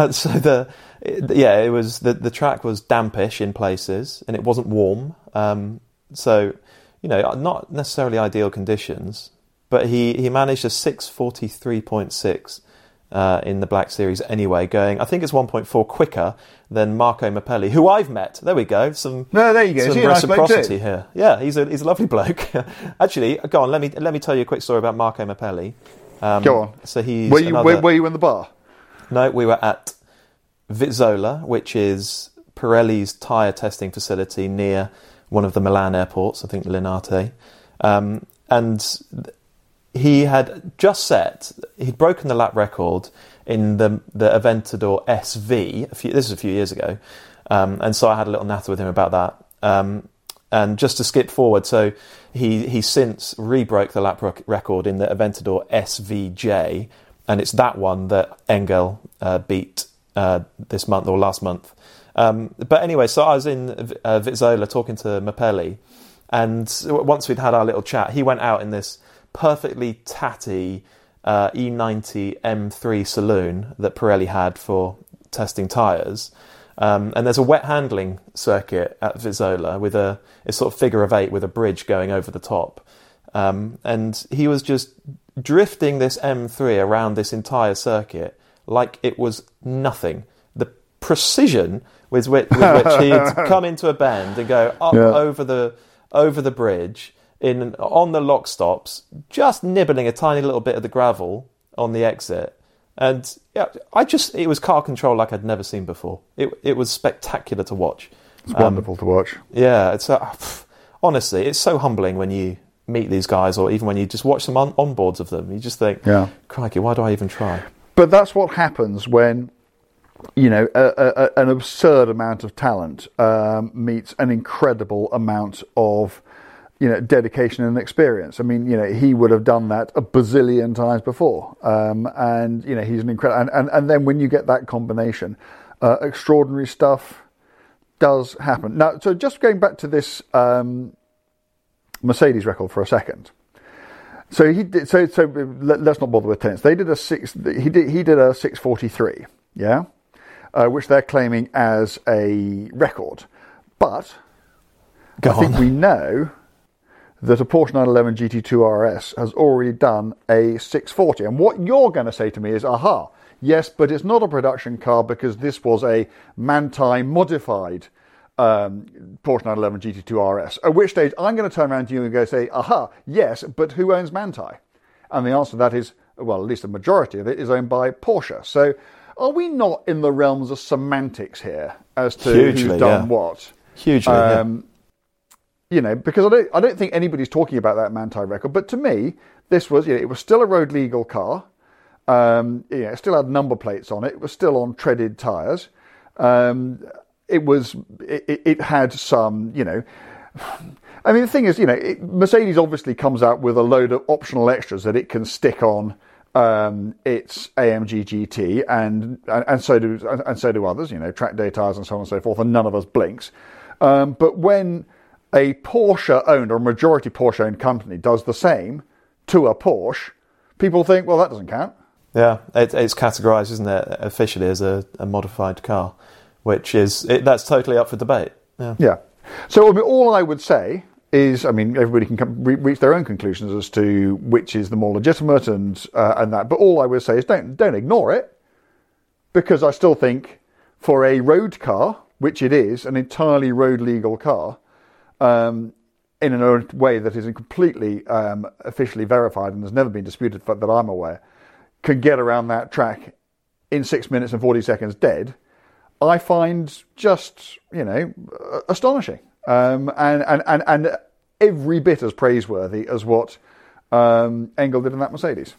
It was the track was dampish in places, and it wasn't warm. So, not necessarily ideal conditions. But he managed a 6:43.6 in the Black Series anyway, going, I think it's 1.4 quicker than Marco Mappelli, who I've met. There we go. There you go. Some reciprocity here. Yeah, he's a lovely bloke. Actually, go on. Let me tell you a quick story about Marco Mappelli. Go on. So he's were you in the bar? No, we were at Vizzola, which is Pirelli's tyre testing facility near one of the Milan airports, I think Linate. And he had just he'd broken the lap record in the Aventador SV. This is a few years ago. And so I had a little natter with him about that. And just to skip forward, so he since re-broke the lap record in the Aventador SVJ, and it's that one that Engel beat this month or last month. But anyway, so I was in Vizzola talking to Mapelli, and once we'd had our little chat, he went out in this perfectly tatty E90 M3 saloon that Pirelli had for testing tyres. And there's a wet handling circuit at Vizzola with a sort of figure of 8 with a bridge going over the top. And he was just drifting this M3 around this entire circuit like it was nothing. The precision with which he'd come into a bend and go up over the bridge on the lock stops, just nibbling a tiny little bit of the gravel on the exit. And it was car control like I'd never seen before. It was spectacular to watch. It's wonderful to watch. Yeah, it's honestly, it's so humbling when you meet these guys, or even when you just watch some onboards of them. You just think, crikey, why do I even try? But that's what happens when, an absurd amount of talent meets an incredible amount of, dedication and experience. I mean, he would have done that a bazillion times before. And he's an incredible... And then when you get that combination, extraordinary stuff does happen. Now, so just going back to this Mercedes record for a second. So he did. So let's not bother with tennis. They did He did a 6:43. Yeah, which they're claiming as a record. But I think we know that a Porsche 911 GT2 RS has already done a 6:40. And what you're going to say to me is, aha, yes, but it's not a production car because this was a Manthey modified Porsche 911 GT2 RS. At which stage I'm going to turn around to you and say, aha, yes, but who owns Manthey? And the answer to that is, well, at least a majority of it is owned by Porsche. So are we not in the realms of semantics here as to who's done what? Hugely, because I don't think anybody's talking about that Manthey record. But to me, this was, it was still a road legal car. It still had number plates on it. It was still on treaded tyres. It had some, I mean, the thing is, Mercedes obviously comes out with a load of optional extras that it can stick on its AMG GT, and so do others, track day tyres and so on and so forth, and none of us blinks. But when a Porsche owned or a majority Porsche owned company does the same to a Porsche, people think, well, that doesn't count. Yeah, it's categorised, isn't it, officially as a modified car, which is that's totally up for debate. Yeah. So all I would say is, everybody can reach their own conclusions as to which is the more legitimate and that. But all I would say is don't ignore it, because I still think for a road car, which it is, an entirely road legal car, in a way that is completely officially verified and has never been disputed that I'm aware, can get around that track in 6 minutes and 40 seconds dead, I find just, astonishing. And every bit as praiseworthy as what Engel did in that Mercedes.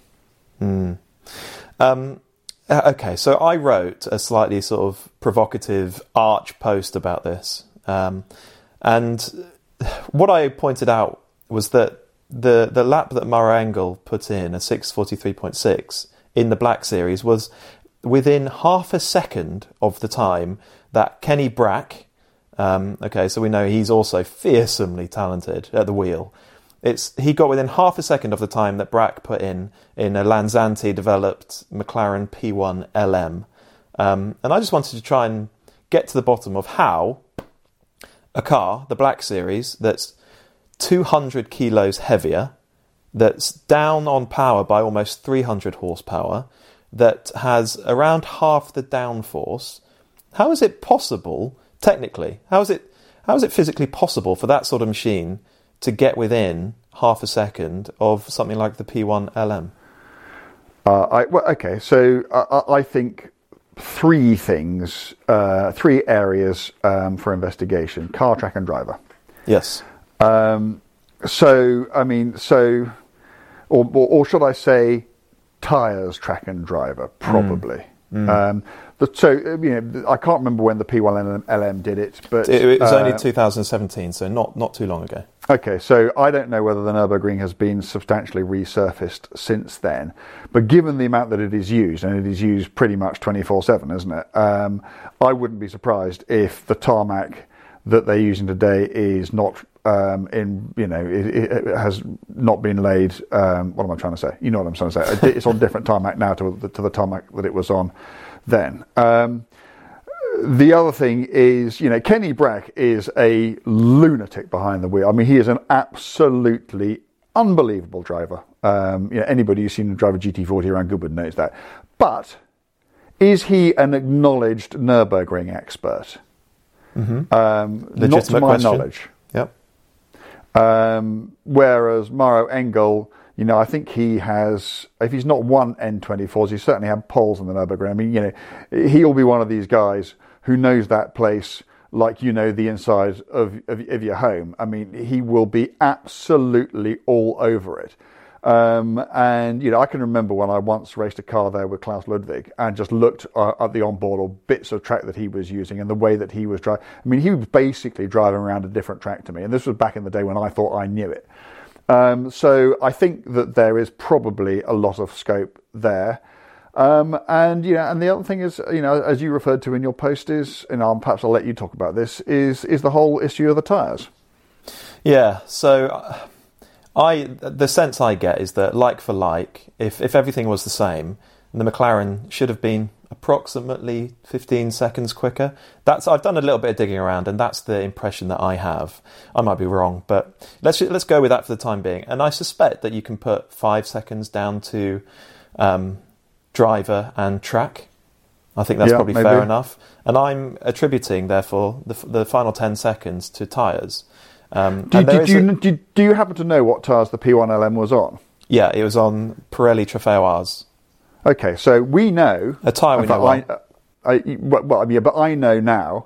Okay, so I wrote a slightly sort of provocative arch post about this. And what I pointed out was that the lap that Murray Engel put in, a 6:43.6, in the Black Series, was within half a second of the time that Kenny Brack, so we know he's also fearsomely talented at the wheel. He got within half a second of the time that Brack put in a Lanzanti-developed McLaren P1 LM. And I just wanted to try and get to the bottom of how a car, the Black Series, that's 200 kilos heavier, that's down on power by almost 300 horsepower, that has around half the downforce, how is it possible, technically, how is it physically possible for that sort of machine to get within half a second of something like the P1 LM? I think three things, three areas for investigation: car, track, and driver. Yes. Or should I say, tyres, track, and driver? Probably. I can't remember when the P1 LM did it, but it was only 2017, so not too long ago. Okay, so I don't know whether the Nürburgring has been substantially resurfaced since then, but given the amount that it is used, and it is used pretty much 24/7, isn't it? I wouldn't be surprised if the tarmac that they're using today is not it has not been laid. What am I trying to say? You know what I'm trying to say. It's on different tarmac now to the tarmac that it was on then. The other thing is, Kenny Brack is a lunatic behind the wheel. I mean, he is an absolutely unbelievable driver. Anybody who's seen him drive a GT40 around Goodwood knows that. But is he an acknowledged Nürburgring expert? Mm-hmm. Not to my knowledge. Yep. Whereas Mauro Engel, I think he has, if he's not won N24s, he's certainly had poles on the Nürburgring. I mean, he'll be one of these guys who knows that place like the inside of your home. I mean, he will be absolutely all over it. And I can remember when I once raced a car there with Klaus Ludwig and just looked at the onboard or bits of track that he was using and the way that he was driving. I mean, he was basically driving around a different track to me, and this was back in the day when I thought I knew it. So I think that there is probably a lot of scope there. And the other thing is, as you referred to in your post is, and perhaps I'll let you talk about this, is the whole issue of the tyres. Yeah, so the sense I get is that, like for like, if everything was the same, the McLaren should have been approximately 15 seconds quicker. I've done a little bit of digging around, and that's the impression that I have. I might be wrong, but let's go with that for the time being. And I suspect that you can put 5 seconds down to driver and track. I think that's probably fair enough. And I'm attributing, therefore, the final 10 seconds to tyres. Do you happen to know what tyres the P1LM was on? Yeah, it was on Pirelli Trofeo Rs. Okay, so we know a tyre we know well. But I know now,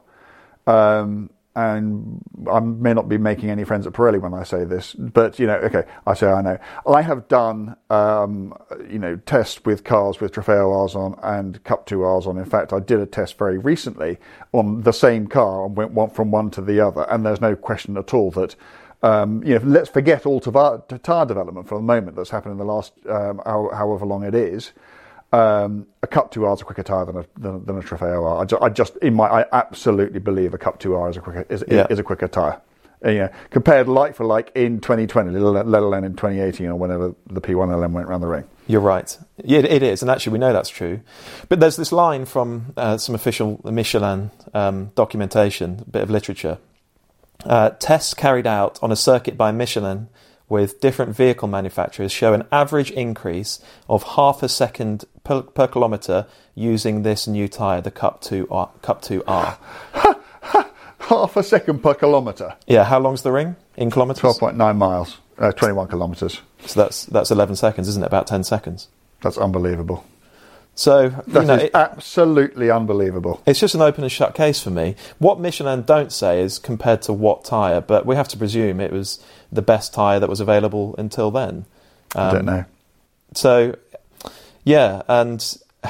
and I may not be making any friends at Pirelli when I say this, but okay, I say I know. I have done tests with cars with Trofeo Rs on and Cup 2 Rs on. In fact, I did a test very recently on the same car and went from one to the other, and there's no question at all that let's forget all tyre development for the moment that's happened in the last however long it is. A Cup 2R is a quicker tyre than a Trofeo R. I absolutely believe a Cup 2R is a quicker tyre. Compared like for like in 2020, let alone in 2018 or whenever the P1LM went around the ring. You're right. Yeah, it is, and actually we know that's true. But there's this line from some official Michelin documentation, a bit of literature. Tests carried out on a circuit by Michelin with different vehicle manufacturers show an average increase of half a second per kilometre using this new tyre, the Cup 2R. Half a second per kilometre? Yeah, how long's the ring in kilometres? 12.9 miles, 21 kilometres. So that's 11 seconds, isn't it? About 10 seconds. That's unbelievable. So that is absolutely unbelievable. It's just an open and shut case for me. What Michelin don't say is compared to what tyre, but we have to presume it was the best tyre that was available until then. I don't know. So, yeah, and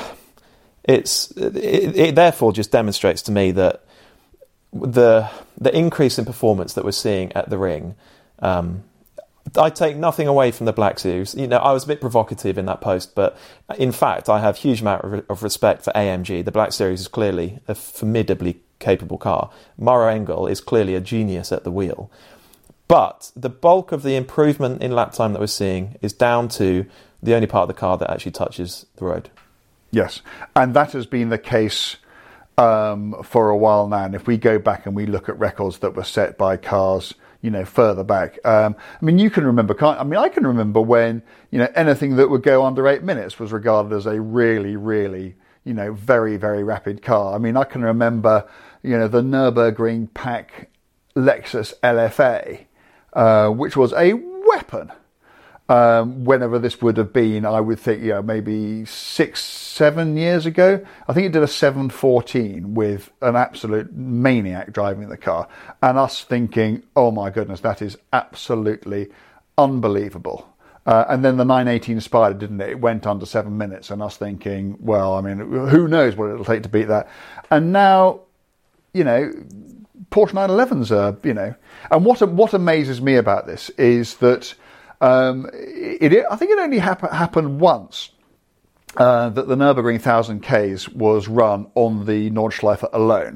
it therefore just demonstrates to me that the increase in performance that we're seeing at the ring. I take nothing away from the Black Series. I was a bit provocative in that post, but in fact, I have huge amount of respect for AMG. The Black Series is clearly a formidably capable car. Mauro Engel is clearly a genius at the wheel. But the bulk of the improvement in lap time that we're seeing is down to the only part of the car that actually touches the road. Yes, and that has been the case for a while now. And if we go back and we look at records that were set by cars further back. You can remember, I can remember when, anything that would go under 8 minutes was regarded as a really, really, very, very rapid car. I can remember, the Nürburgring Pack Lexus LFA, which was a weapon. Whenever this would have been, I would think, maybe 6-7 years ago. I think it did a 714 with an absolute maniac driving the car, and us thinking, oh my goodness, that is absolutely unbelievable. And then the 918 Spider, didn't it? It went under 7 minutes, and us thinking, well, who knows what it'll take to beat that. And now, Porsche 911s are, and what amazes me about this is that I think it only happened once that the Nürburgring 1000 Ks was run on the Nordschleife alone.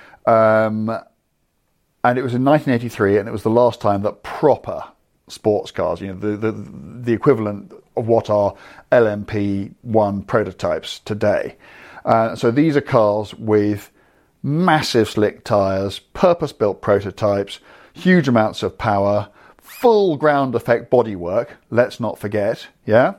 And it was in 1983, and it was the last time that proper sports cars, the equivalent of what are LMP1 prototypes today. So these are cars with massive slick tyres, purpose-built prototypes, huge amounts of power, full ground effect bodywork, let's not forget, yeah?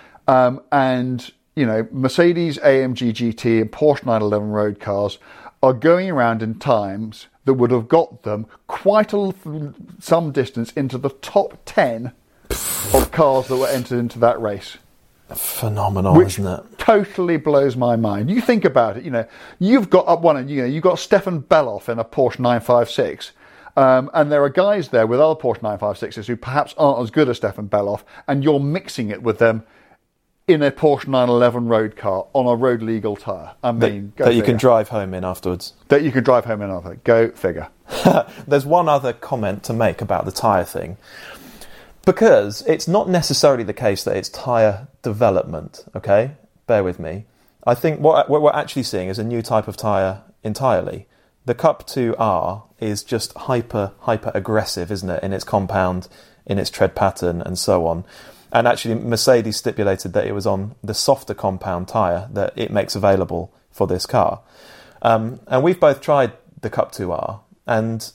And, Mercedes AMG GT and Porsche 911 road cars are going around in times that would have got them quite some distance into the top 10 of cars that were entered into that race. Phenomenal, isn't it? Totally blows my mind. You think about it, you've got up one end, you've got Stefan Bellof in a Porsche 956. And there are guys there with other Porsche 956s who perhaps aren't as good as Stefan Bellof, and you're mixing it with them in a Porsche 911 road car on a road legal tyre. I mean, that you can drive home in afterwards. That you can drive home in after. Go figure. There's one other comment to make about the tyre thing. Because it's not necessarily the case that it's tyre development, okay? Bear with me. I think what we're actually seeing is a new type of tyre entirely. The Cup 2R is just hyper aggressive, isn't it, in its compound, in its tread pattern and so on. And actually Mercedes stipulated that it was on the softer compound tyre that it makes available for this car. And we've both tried the Cup 2R, and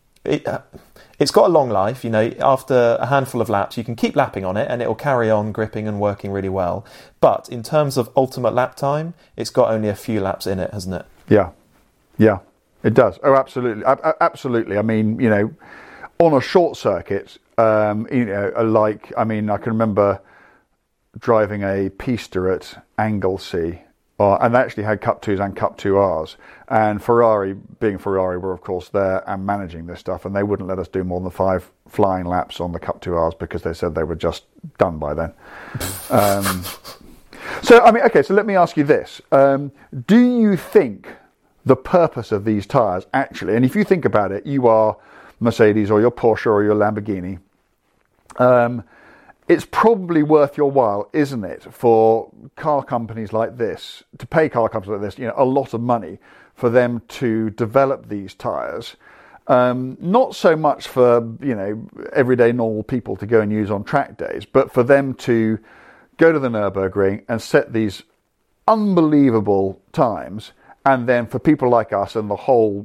it's got a long life. After a handful of laps you can keep lapping on it and it will carry on gripping and working really well. But in terms of ultimate lap time, it's got only a few laps in it, hasn't it? Yeah, it does. Oh, absolutely. Absolutely. I mean, on a short circuit, I can remember driving a Pista at Anglesey, and they actually had Cup 2s and Cup 2Rs. And Ferrari, being Ferrari, were of course there and managing this stuff, and they wouldn't let us do more than 5 flying laps on the Cup 2Rs because they said they were just done by then. So let me ask you this. Do you think the purpose of these tyres actually, and if you think about it, you are Mercedes or your Porsche or your Lamborghini, it's probably worth your while, isn't it, for car companies like this, to pay car companies like this, a lot of money for them to develop these tyres. Not so much for, everyday normal people to go and use on track days, but for them to go to the Nürburgring and set these unbelievable times, and then for people like us and the whole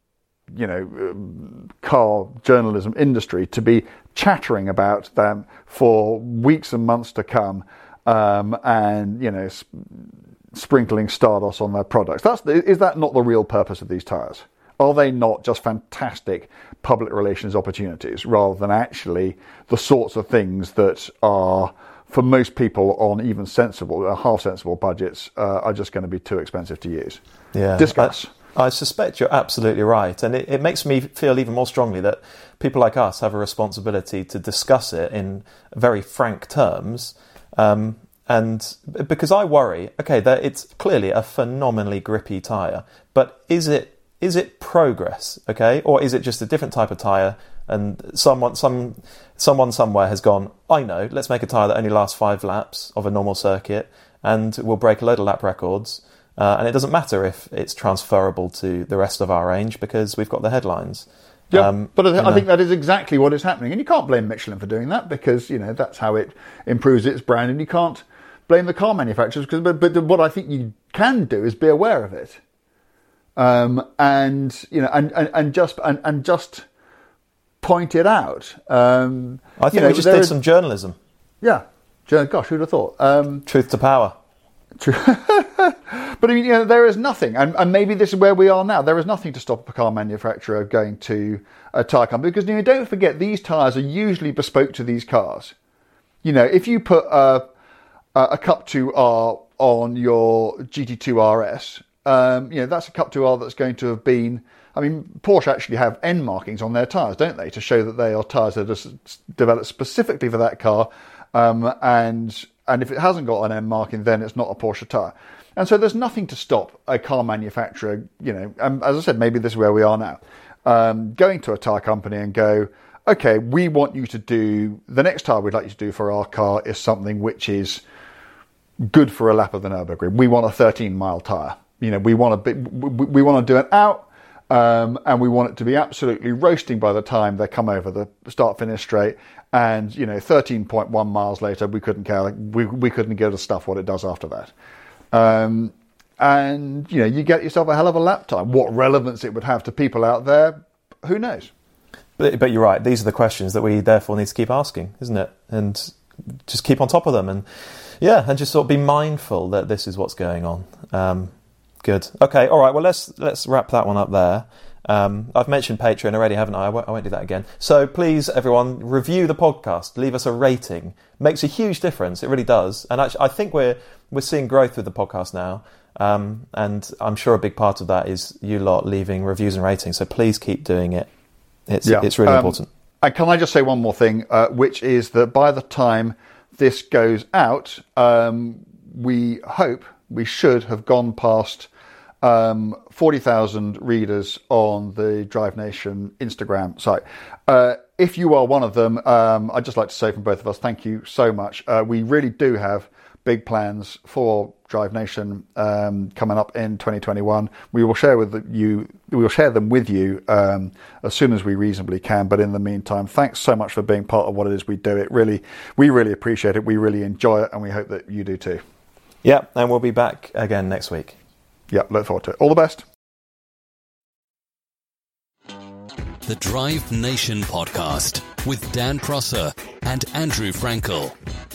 car journalism industry to be chattering about them for weeks and months to come, and sprinkling Stardust on their products. Is that not the real purpose of these tyres? Are they not just fantastic public relations opportunities rather than actually the sorts of things that are, for most people on even sensible, half sensible budgets, are just going to be too expensive to use? Yeah. Discuss. I suspect you're absolutely right, and it makes me feel even more strongly that people like us have a responsibility to discuss it in very frank terms, and because I worry, that it's clearly a phenomenally grippy tyre, but is it progress, or is it just a different type of tyre, and someone somewhere has gone, I know, let's make a tyre that only lasts 5 laps of a normal circuit, and will break a load of lap records. And it doesn't matter if it's transferable to the rest of our range because we've got the headlines. Yeah, but I think that is exactly what is happening. And you can't blame Michelin for doing that because, that's how it improves its brand. And you can't blame the car manufacturers. But what I think you can do is be aware of it. And just point it out. I think we just did some journalism. Yeah. Gosh, who'd have thought? Truth to power. True. But there is nothing, and maybe this is where we are now. There is nothing to stop a car manufacturer going to a tyre company because don't forget these tyres are usually bespoke to these cars. If you put a Cup 2R on your GT2 RS, that's a Cup 2R that's going to have been. I mean, Porsche actually have N markings on their tyres, don't they, to show that they are tyres that are developed specifically for that car, and if it hasn't got an M marking, then it's not a Porsche tyre. And so there's nothing to stop a car manufacturer, and as I said, maybe this is where we are now, going to a tyre company and go, okay, we want you to do, the next tyre we'd like you to do for our car is something which is good for a lap of the Nürburgring. We want a 13-mile tyre. You know, we want to do it out. And we want it to be absolutely roasting by the time they come over the start-finish straight. And, 13.1 miles later, we couldn't care. We couldn't give the stuff what it does after that. And, you get yourself a hell of a lap time. What relevance it would have to people out there, who knows? But you're right. These are the questions that we therefore need to keep asking, isn't it? And just keep on top of them. And, and just sort of be mindful that this is what's going on. Good. Okay. All right. Well, let's wrap that one up there. I've mentioned Patreon already, haven't I? I won't do that again. So please, everyone, review the podcast. Leave us a rating. Makes a huge difference. It really does. And actually, I think we're seeing growth with the podcast now. And I'm sure a big part of that is you lot leaving reviews and ratings. So please keep doing it. It's really important. And can I just say one more thing, which is that by the time this goes out, we hope we should have gone past 40,000 readers on the Drive Nation Instagram site. If you are one of them, I'd just like to say from both of us, thank you so much. We really do have big plans for Drive Nation coming up in 2021. We will share them with you as soon as we reasonably can. But in the meantime, thanks so much for being part of what it is we do. We really appreciate it. We really enjoy it, and we hope that you do too. Yeah, and we'll be back again next week. Yeah, look forward to it. All the best. The Drive Nation podcast with Dan Prosser and Andrew Frankel.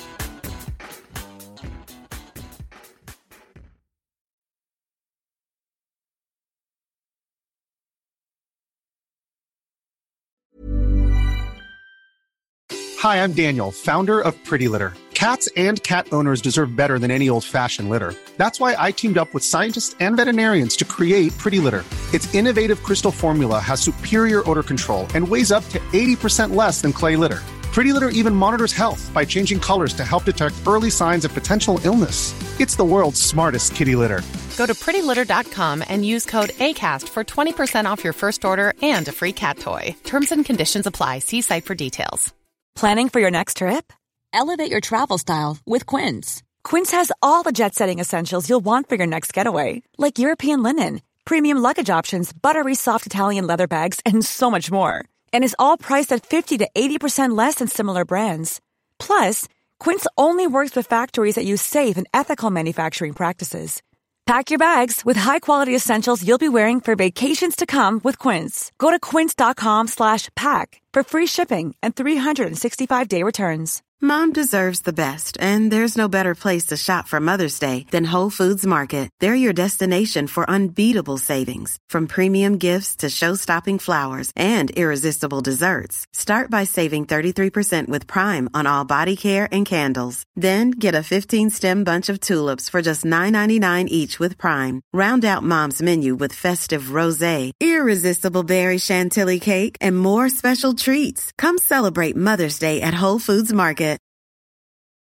Hi, I'm Daniel, founder of Pretty Litter. Cats and cat owners deserve better than any old-fashioned litter. That's why I teamed up with scientists and veterinarians to create Pretty Litter. Its innovative crystal formula has superior odor control and weighs up to 80% less than clay litter. Pretty Litter even monitors health by changing colors to help detect early signs of potential illness. It's the world's smartest kitty litter. Go to prettylitter.com and use code ACAST for 20% off your first order and a free cat toy. Terms and conditions apply. See site for details. Planning for your next trip? Elevate your travel style with Quince. Quince has all the jet-setting essentials you'll want for your next getaway, like European linen, premium luggage options, buttery soft Italian leather bags, and so much more. And is all priced at 50 to 80% less than similar brands. Plus, Quince only works with factories that use safe and ethical manufacturing practices. Pack your bags with high-quality essentials you'll be wearing for vacations to come with Quince. Go to quince.com/pack for free shipping and 365-day returns. Mom deserves the best, and there's no better place to shop for Mother's Day than Whole Foods Market. They're your destination for unbeatable savings, from premium gifts to show-stopping flowers and irresistible desserts. Start by saving 33% with Prime on all body care and candles. Then get a 15-stem bunch of tulips for just $9.99 each with Prime. Round out Mom's menu with festive rosé, irresistible berry chantilly cake, and more special treats. Come celebrate Mother's Day at Whole Foods Market.